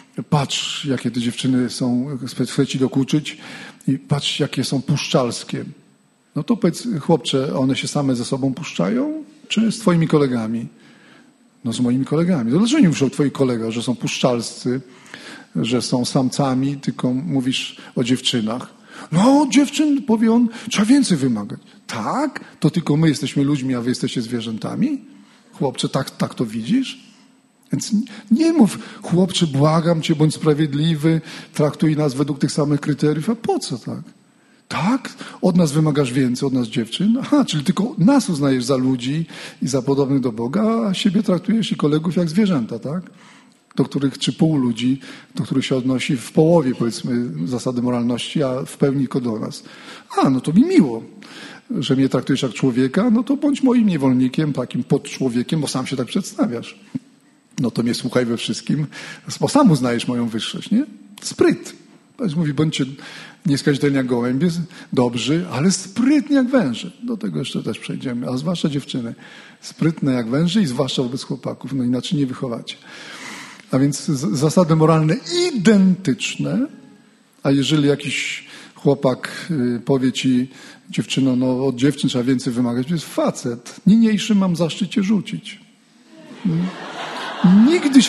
patrz, jakie te dziewczyny są, chce ci dokuczyć i patrz, jakie są puszczalskie. No to powiedz, chłopcze, one się same ze sobą puszczają, czy z twoimi kolegami? No z moimi kolegami. To dlaczego nie mówisz o twoich kolegach, że są puszczalscy, że są samcami, tylko mówisz o dziewczynach. No, dziewczyn, powie on, trzeba więcej wymagać. Tak? To tylko my jesteśmy ludźmi, a wy jesteście zwierzętami? Chłopcze, tak to widzisz? Więc nie mów, chłopcze, błagam cię, bądź sprawiedliwy, traktuj nas według tych samych kryteriów. A po co tak? Tak? Od nas wymagasz więcej, od nas dziewczyn? Aha, czyli tylko nas uznajesz za ludzi i za podobnych do Boga, a siebie traktujesz i kolegów jak zwierzęta, tak? Do których, czy pół ludzi, do których się odnosi w połowie, powiedzmy, zasady moralności, a w pełni tylko do nas. A, no to mi miło, że mnie traktujesz jak człowieka, no to bądź moim niewolnikiem, takim podczłowiekiem, bo sam się tak przedstawiasz. No to mnie słuchaj we wszystkim, bo sam uznajesz moją wyższość, nie? Spryt. Ktoś mówi, bądźcie nieskazitelni jak gołębie, dobrzy, ale sprytni jak węże. Do tego jeszcze też przejdziemy, a zwłaszcza dziewczyny. Sprytne jak węże i zwłaszcza wobec chłopaków, no inaczej nie wychowacie. A więc zasady moralne identyczne, a jeżeli jakiś chłopak powie ci, dziewczyno, no od dziewczyn trzeba więcej wymagać, to jest facet. Niniejszym mam zaszczyt cię rzucić. Nigdy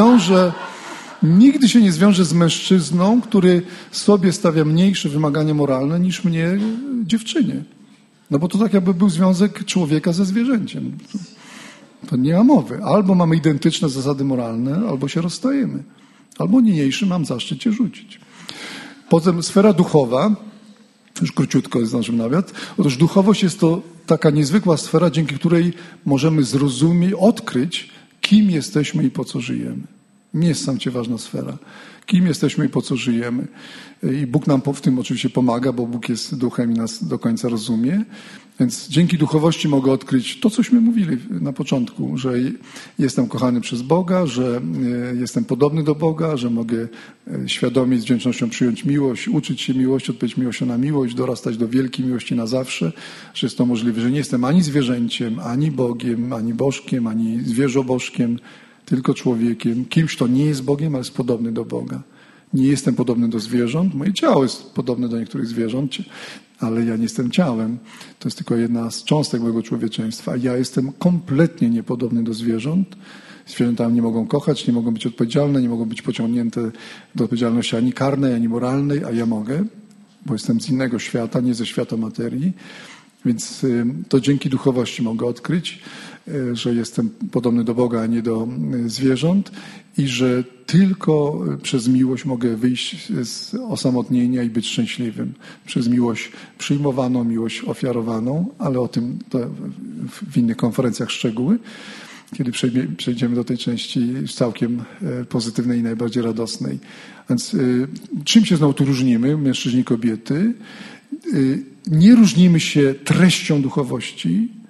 się nie zwiąże z mężczyzną, który sobie stawia mniejsze wymagania moralne niż mnie, dziewczynie. No bo to tak jakby był związek człowieka ze zwierzęciem. To nie ma mowy. Albo mamy identyczne zasady moralne, albo się rozstajemy. Albo niniejszy mam zaszczyt cię rzucić. Potem sfera duchowa, już króciutko jest nasz nawiat. Otóż duchowość jest to taka niezwykła sfera, dzięki której możemy zrozumieć, odkryć, kim jesteśmy i po co żyjemy. Niesamowicie ważna sfera. Kim jesteśmy i po co żyjemy. I Bóg nam w tym oczywiście pomaga, bo Bóg jest duchem i nas do końca rozumie. Więc dzięki duchowości mogę odkryć to, cośmy mówili na początku, że jestem kochany przez Boga, że jestem podobny do Boga, że mogę świadomie z wdzięcznością przyjąć miłość, uczyć się miłości, odpowiedzieć miłością na miłość, dorastać do wielkiej miłości na zawsze, że jest to możliwe, że nie jestem ani zwierzęciem, ani Bogiem, ani bożkiem, ani zwierzobożkiem, tylko człowiekiem, kimś, kto nie jest Bogiem, ale jest podobny do Boga. Nie jestem podobny do zwierząt, moje ciało jest podobne do niektórych zwierząt, ale ja nie jestem ciałem. To jest tylko jedna z cząstek mojego człowieczeństwa. Ja jestem kompletnie niepodobny do zwierząt. Zwierzęta nie mogą kochać, nie mogą być odpowiedzialne, nie mogą być pociągnięte do odpowiedzialności ani karnej, ani moralnej, a ja mogę, bo jestem z innego świata, nie ze świata materii. Więc to dzięki duchowości mogę odkryć, że jestem podobny do Boga, a nie do zwierząt i że tylko przez miłość mogę wyjść z osamotnienia i być szczęśliwym. Przez miłość przyjmowaną, miłość ofiarowaną, ale o tym w innych konferencjach szczegóły, kiedy przejdziemy do tej części całkiem pozytywnej i najbardziej radosnej. Więc czym się znowu tu różnimy, mężczyźni i kobiety? Nie różnimy się treścią duchowości,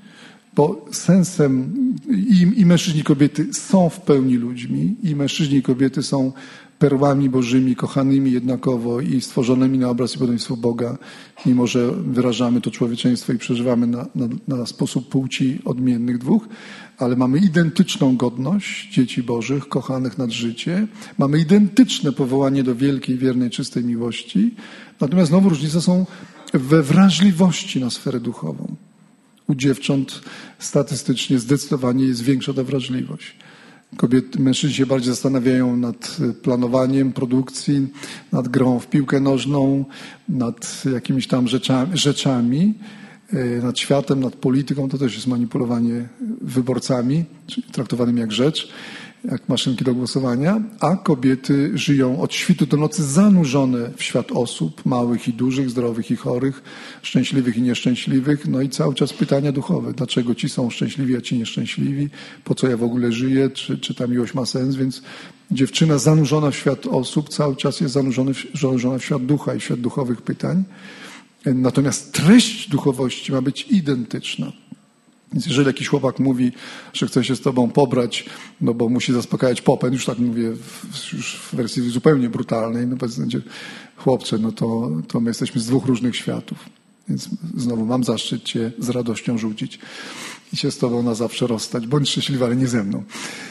Bo sensem i mężczyźni i kobiety są w pełni ludźmi, i mężczyźni i kobiety są perłami bożymi, kochanymi jednakowo i stworzonymi na obraz i podobieństwo Boga, mimo że wyrażamy to człowieczeństwo i przeżywamy na sposób płci odmiennych dwóch, ale mamy identyczną godność dzieci bożych, kochanych nad życie, mamy identyczne powołanie do wielkiej, wiernej, czystej miłości, natomiast znowu różnice są we wrażliwości na sferę duchową. U dziewcząt statystycznie zdecydowanie jest większa ta wrażliwość. Mężczyźni się bardziej zastanawiają nad planowaniem produkcji, nad grą w piłkę nożną, nad jakimiś tam rzeczami, nad światem, nad polityką. To też jest manipulowanie wyborcami, czyli traktowanymi jak rzecz, jak maszynki do głosowania, a kobiety żyją od świtu do nocy zanurzone w świat osób, małych i dużych, zdrowych i chorych, szczęśliwych i nieszczęśliwych, no i cały czas pytania duchowe. Dlaczego ci są szczęśliwi, a ci nieszczęśliwi? Po co ja w ogóle żyję? Czy ta miłość ma sens? Więc dziewczyna zanurzona w świat osób cały czas jest zanurzona w świat ducha i w świat duchowych pytań. Natomiast treść duchowości ma być identyczna. Więc jeżeli jakiś chłopak mówi, że chce się z tobą pobrać, no bo musi zaspokajać popęd, już tak mówię już w wersji zupełnie brutalnej, no powiedzmy, chłopcze, no to my jesteśmy z dwóch różnych światów. Więc znowu mam zaszczyt cię z radością rzucić i się z tobą na zawsze rozstać. Bądź szczęśliwy, ale nie ze mną.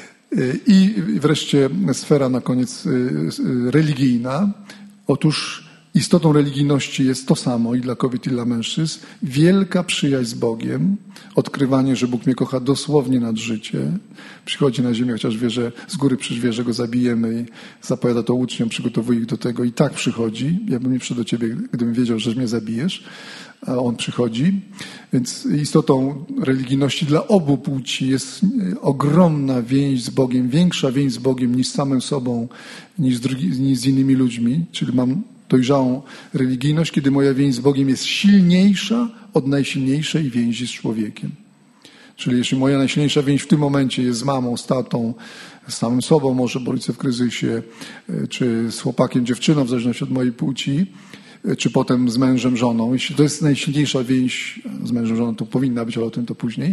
I wreszcie sfera na koniec religijna. Otóż istotą religijności jest to samo i dla kobiet, i dla mężczyzn. Wielka przyjaźń z Bogiem, odkrywanie, że Bóg mnie kocha dosłownie nad życie. Przychodzi na ziemię, chociaż wie, że z góry przecież wie, że go zabijemy i zapowiada to uczniom, przygotowuje ich do tego i tak przychodzi. Ja bym nie przyszedł do ciebie, gdybym wiedział, że mnie zabijesz, a on przychodzi. Więc istotą religijności dla obu płci jest ogromna więź z Bogiem, większa więź z Bogiem niż z samym sobą, niż z innymi ludźmi, czyli mam dojrzałą religijność, kiedy moja więź z Bogiem jest silniejsza od najsilniejszej więzi z człowiekiem. Czyli jeśli moja najsilniejsza więź w tym momencie jest z mamą, z tatą, z samym sobą, może bo rodzice w kryzysie, czy z chłopakiem, dziewczyną, w zależności od mojej płci, czy potem z mężem, żoną. Jeśli to jest najsilniejsza więź z mężem, żoną, to powinna być, ale o tym to później,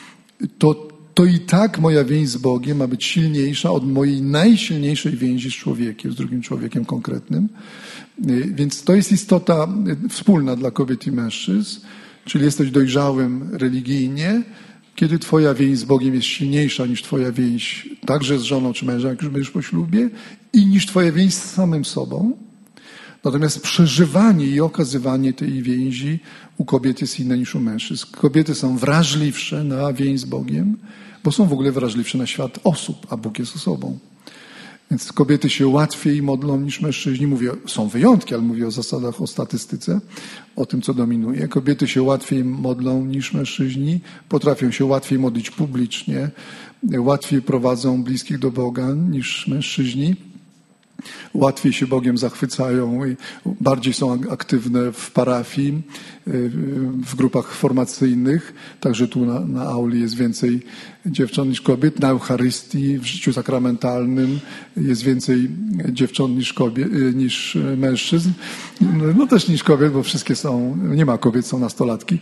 to i tak moja więź z Bogiem ma być silniejsza od mojej najsilniejszej więzi z człowiekiem, z drugim człowiekiem konkretnym. Więc to jest istota wspólna dla kobiet i mężczyzn, czyli jesteś dojrzałym religijnie, kiedy twoja więź z Bogiem jest silniejsza niż twoja więź także z żoną czy mężem, jak już będziesz po ślubie, i niż twoja więź z samym sobą. Natomiast przeżywanie i okazywanie tej więzi u kobiet jest inne niż u mężczyzn. Kobiety są wrażliwsze na więź z Bogiem, bo są w ogóle wrażliwsze na świat osób, a Bóg jest osobą. Więc kobiety się łatwiej modlą niż mężczyźni. Mówię, są wyjątki, ale mówię o zasadach, o statystyce, o tym, co dominuje. Kobiety się łatwiej modlą niż mężczyźni, potrafią się łatwiej modlić publicznie, łatwiej prowadzą bliskich do Boga niż mężczyźni. Łatwiej się Bogiem zachwycają i bardziej są aktywne w parafii, w grupach formacyjnych. Także tu na auli jest więcej dziewcząt niż kobiet. Na Eucharystii, w życiu sakramentalnym jest więcej dziewcząt niż mężczyzn. No też niż kobiet, bo wszystkie są, nie ma kobiet, są nastolatki.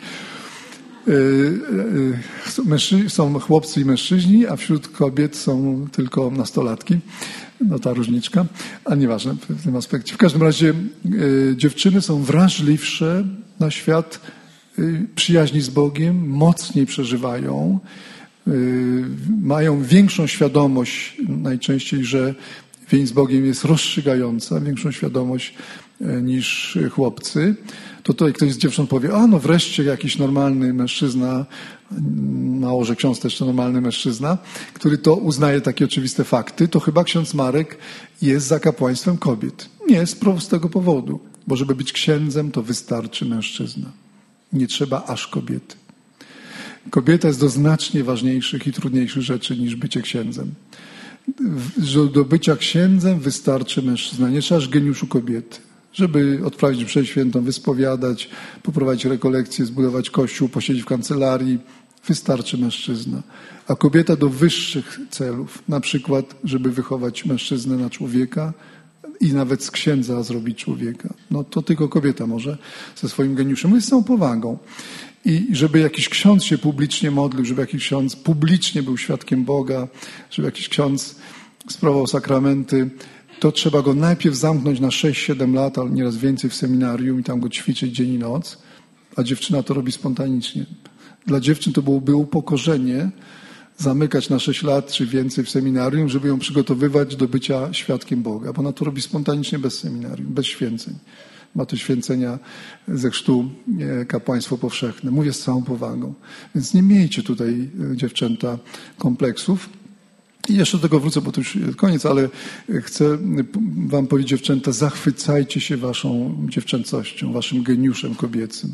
Są chłopcy i mężczyźni, a wśród kobiet są tylko nastolatki. No ta różniczka, a nieważne w tym aspekcie. W każdym razie dziewczyny są wrażliwsze na świat przyjaźni z Bogiem, mocniej przeżywają, mają większą świadomość najczęściej, że więź z Bogiem jest rozstrzygająca, większą świadomość niż chłopcy. To tutaj ktoś z dziewcząt powie, a no wreszcie jakiś normalny mężczyzna, mało, że ksiądz też to normalny mężczyzna, który to uznaje takie oczywiste fakty, to chyba ksiądz Marek jest za kapłaństwem kobiet. Nie, z prostego powodu, bo żeby być księdzem, to wystarczy mężczyzna. Nie trzeba aż kobiety. Kobieta jest do znacznie ważniejszych i trudniejszych rzeczy niż bycie księdzem. Do bycia księdzem wystarczy mężczyzna, nie trzeba aż geniuszu kobiety. Żeby odprawić mszę świętą, wyspowiadać, poprowadzić rekolekcje, zbudować kościół, posiedzieć w kancelarii, wystarczy mężczyzna. A kobieta do wyższych celów, na przykład, żeby wychować mężczyznę na człowieka i nawet z księdza zrobić człowieka. No to tylko kobieta może ze swoim geniuszem, jest z całą powagą. I żeby jakiś ksiądz się publicznie modlił, żeby jakiś ksiądz publicznie był świadkiem Boga, żeby jakiś ksiądz sprawował sakramenty, to trzeba go najpierw zamknąć na 6-7 lat, ale nieraz więcej w seminarium i tam go ćwiczyć dzień i noc, a dziewczyna to robi spontanicznie. Dla dziewczyn to byłoby upokorzenie zamykać na 6 lat czy więcej w seminarium, żeby ją przygotowywać do bycia świadkiem Boga, bo ona to robi spontanicznie bez seminarium, bez święceń. Ma to święcenia ze chrztu kapłaństwo powszechne. Mówię z całą powagą. Więc nie miejcie tutaj, dziewczęta, kompleksów. I jeszcze do tego wrócę, bo to już koniec, ale chcę wam powiedzieć, dziewczęta, zachwycajcie się waszą dziewczęcością, waszym geniuszem kobiecym.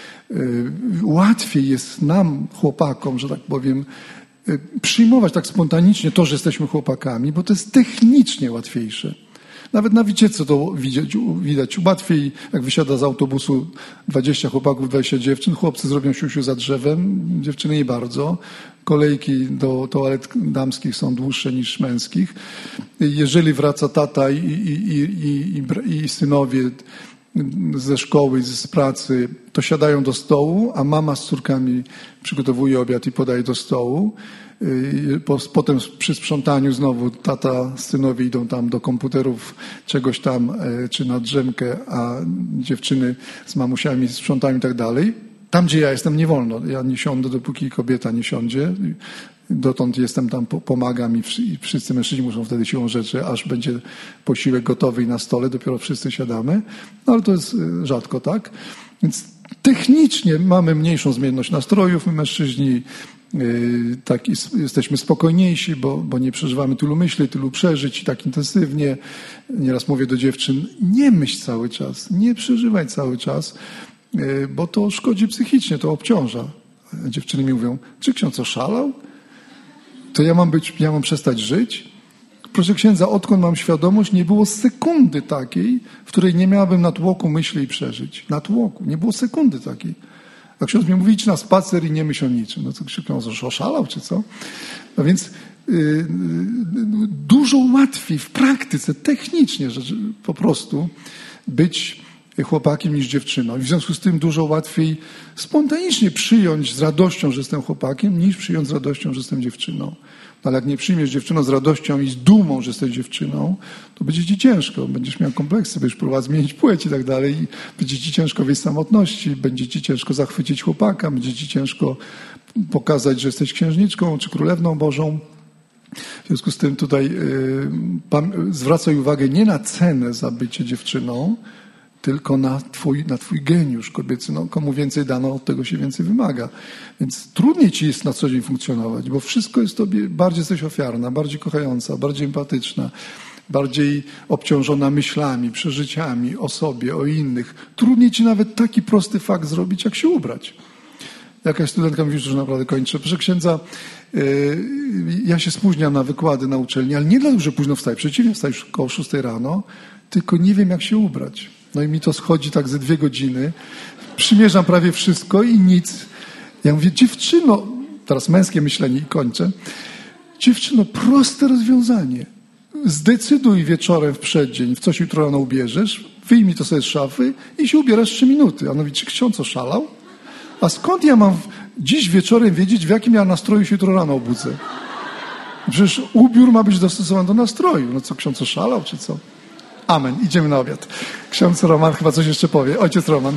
Łatwiej jest nam, chłopakom, że tak powiem, przyjmować tak spontanicznie to, że jesteśmy chłopakami, bo to jest technicznie łatwiejsze. Nawet na wycieczce to widać. Łatwiej, jak wysiada z autobusu 20 chłopaków, 20 dziewczyn, chłopcy zrobią siusiu za drzewem, dziewczyny nie bardzo. Kolejki do toalet damskich są dłuższe niż męskich. Jeżeli wraca tata i synowie ze szkoły, z pracy, to siadają do stołu, a mama z córkami przygotowuje obiad i podaje do stołu. Potem przy sprzątaniu znowu tata, synowie idą tam do komputerów czegoś tam, czy na drzemkę, a dziewczyny z mamusiami sprzątają i tak dalej. Tam, gdzie ja jestem, nie wolno. Ja nie siądę, dopóki kobieta nie siądzie. Dotąd jestem tam, pomagam i wszyscy mężczyźni muszą wtedy siłą rzeczy, aż będzie posiłek gotowy i na stole, dopiero wszyscy siadamy. No ale to jest rzadko, tak? Więc technicznie mamy mniejszą zmienność nastrojów, my mężczyźni tak jesteśmy spokojniejsi, bo nie przeżywamy tylu myśli, tylu przeżyć i tak intensywnie. Nieraz mówię do dziewczyn, nie myśl cały czas, nie przeżywaj cały czas, bo to szkodzi psychicznie, to obciąża. Dziewczyny mi mówią, czy ksiądz oszalał? To ja mam przestać żyć? Proszę księdza, odkąd mam świadomość, nie było sekundy takiej, w której nie miałabym natłoku myśli i przeżyć. Natłoku, nie było sekundy takiej. A ksiądz mi mówi, idź na spacer i nie myśl o niczym. No to ksiądz oszalał, czy co? No więc dużo łatwiej w praktyce, technicznie rzecz, po prostu być chłopakiem niż dziewczyną. I w związku z tym dużo łatwiej spontanicznie przyjąć z radością, że jestem chłopakiem, niż przyjąć z radością, że jestem dziewczyną. No ale jak nie przyjmiesz dziewczyną z radością i z dumą, że jesteś dziewczyną, to będzie ci ciężko. Będziesz miał kompleksy, będziesz próbował zmienić płeć i tak dalej. I będzie ci ciężko wyjść z samotności, będzie ci ciężko zachwycić chłopaka, będzie ci ciężko pokazać, że jesteś księżniczką czy królewną Bożą. W związku z tym tutaj zwracaj uwagę nie na cenę za bycie dziewczyną, tylko na twój geniusz kobiecy. No, komu więcej dano, od tego się więcej wymaga. Więc trudniej ci jest na co dzień funkcjonować, bo wszystko jest tobie, bardziej jesteś ofiarna, bardziej kochająca, bardziej empatyczna, bardziej obciążona myślami, przeżyciami o sobie, o innych. Trudniej ci nawet taki prosty fakt zrobić, jak się ubrać. Jakaś studentka mówi, że już naprawdę kończę. Proszę księdza, ja się spóźniam na wykłady na uczelni, ale nie dlatego, że późno wstaję. Przeciwnie, wstaję już około 6 rano, tylko nie wiem, jak się ubrać. No i mi to schodzi tak ze 2 godziny. Przymierzam prawie wszystko i nic. Ja mówię, dziewczyno, teraz męskie myślenie i kończę. Dziewczyno, proste rozwiązanie. Zdecyduj wieczorem w przeddzień, w co się jutro rano ubierzesz, wyjmij to sobie z szafy i się ubierasz 3 minuty. A on mówi, czy ksiądz oszalał? A skąd ja mam dziś wieczorem wiedzieć, w jakim ja nastroju się jutro rano obudzę? Przecież ubiór ma być dostosowany do nastroju. No co, ksiądz oszalał, czy co? Amen. Idziemy na obiad. Ksiądz Roman chyba coś jeszcze powie. Ojciec Roman.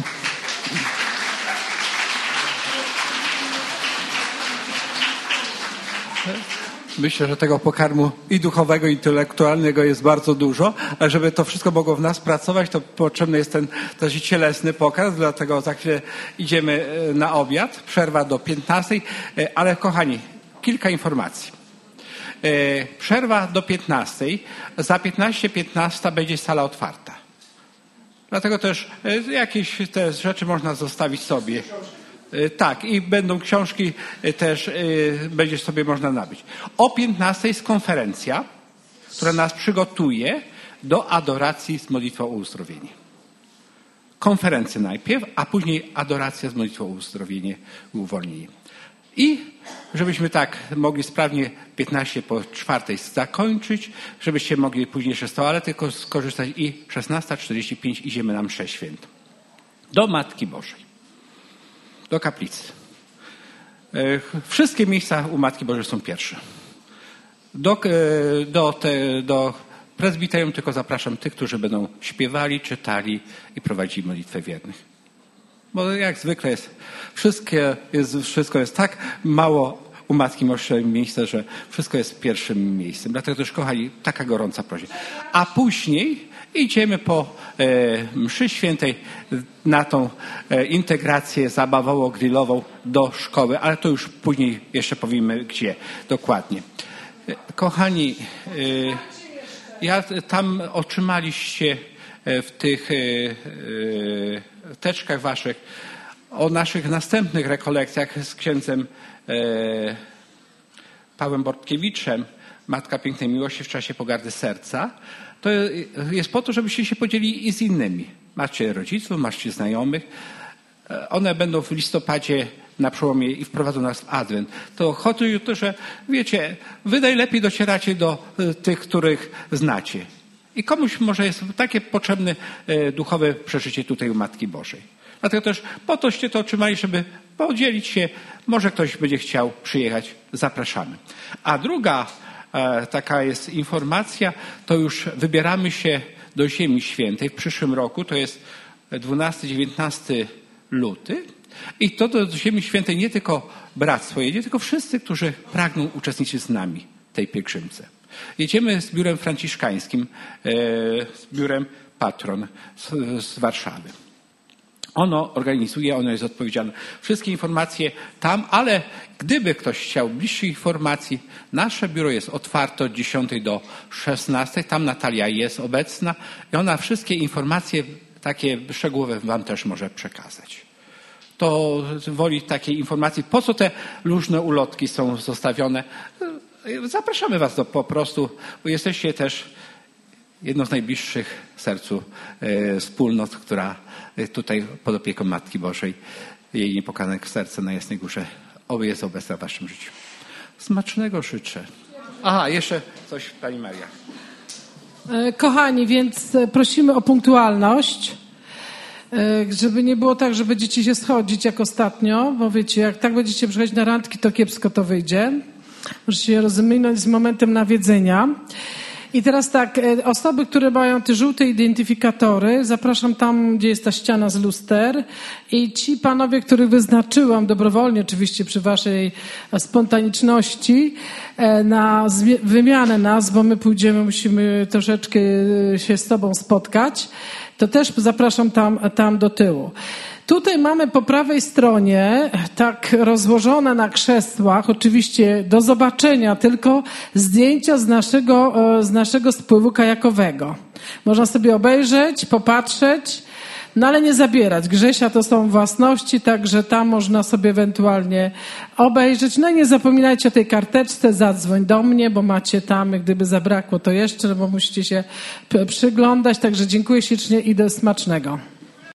Myślę, że tego pokarmu i duchowego, i intelektualnego jest bardzo dużo, ale żeby to wszystko mogło w nas pracować, to potrzebny jest ten też cielesny pokarm, dlatego za chwilę idziemy na obiad, przerwa do 15, ale kochani, kilka informacji. Przerwa do 15, za 15 będzie sala otwarta. Dlatego też jakieś te rzeczy można zostawić sobie. Tak, i będą książki też, będzie sobie można nabyć. O 15 jest konferencja, która nas przygotuje do adoracji z modlitwą o uzdrowienie. Konferencja najpierw, a później adoracja z modlitwą o uzdrowienie i uwolnienie. I żebyśmy tak mogli sprawnie 15 po 4 zakończyć, żebyście mogli później jeszcze z toalety skorzystać i 16:45 idziemy na mszę świętą. Do Matki Bożej. do kaplicy. Wszystkie miejsca u Matki Bożej są pierwsze. Do prezbiterium tylko zapraszam tych, którzy będą śpiewali, czytali i prowadzili modlitwę wiernych. Bo jak zwykle wszystko jest tak mało u Matki Bożej miejsce, że wszystko jest pierwszym miejscem. Dlatego też, kochani, taka gorąca prośba. A później idziemy po mszy świętej na tą integrację zabawowo-grillową do szkoły, ale to już później jeszcze powiemy, gdzie dokładnie. Kochani, tam otrzymaliście w tych teczkach waszych o naszych następnych rekolekcjach z księdzem Pawłem Bortkiewiczem, Matka Pięknej Miłości w czasie pogardy serca. To jest po to, żebyście się podzielili i z innymi. Macie rodziców, macie znajomych. One będą w listopadzie na przełomie i wprowadzą nas w Adwent. To chodzi o to, że wiecie, wy najlepiej docieracie do tych, których znacie. I komuś może jest takie potrzebne duchowe przeżycie tutaj u Matki Bożej. Dlatego też po toście to otrzymali, żeby podzielić się. Może ktoś będzie chciał przyjechać. Zapraszamy. A druga taka jest informacja, to już wybieramy się do Ziemi Świętej w przyszłym roku. To jest 12-19 luty. I to do Ziemi Świętej nie tylko bractwo jedzie, tylko wszyscy, którzy pragną uczestniczyć z nami w tej pielgrzymce. Jedziemy z biurem franciszkańskim, z biurem Patron z Warszawy. Ono organizuje, ono jest odpowiedzialne. Wszystkie informacje tam, ale gdyby ktoś chciał bliższych informacji, nasze biuro jest otwarte od 10 do 16. Tam Natalia jest obecna i ona wszystkie informacje takie szczegółowe wam też może przekazać. To woli takiej informacji, po co te różne ulotki są zostawione. Zapraszamy was po prostu, bo jesteście też jedną z najbliższych sercu wspólnot, która tutaj pod opieką Matki Bożej, jej niepokalane serce na Jasnej Górze, jest obecna w waszym życiu. Smacznego życzę. Aha, jeszcze coś pani Maria. Kochani, więc prosimy o punktualność, żeby nie było tak, że będziecie się schodzić jak ostatnio, bo wiecie, jak tak będziecie przychodzić na randki, to kiepsko to wyjdzie. Możecie się rozminąć z momentem nawiedzenia. I teraz tak, osoby, które mają te żółte identyfikatory, zapraszam tam, gdzie jest ta ściana z luster i ci panowie, których wyznaczyłam dobrowolnie, oczywiście przy waszej spontaniczności, na wymianę nas, bo my pójdziemy, musimy troszeczkę się z tobą spotkać, to też zapraszam tam do tyłu. Tutaj mamy po prawej stronie, tak rozłożone na krzesłach, oczywiście do zobaczenia tylko zdjęcia z naszego spływu kajakowego. Można sobie obejrzeć, popatrzeć, no ale nie zabierać. Grzesia to są własności, także tam można sobie ewentualnie obejrzeć. No i nie zapominajcie o tej karteczce, zadzwoń do mnie, bo macie tam, gdyby zabrakło to jeszcze, bo musicie się przyglądać. Także dziękuję ślicznie i do smacznego.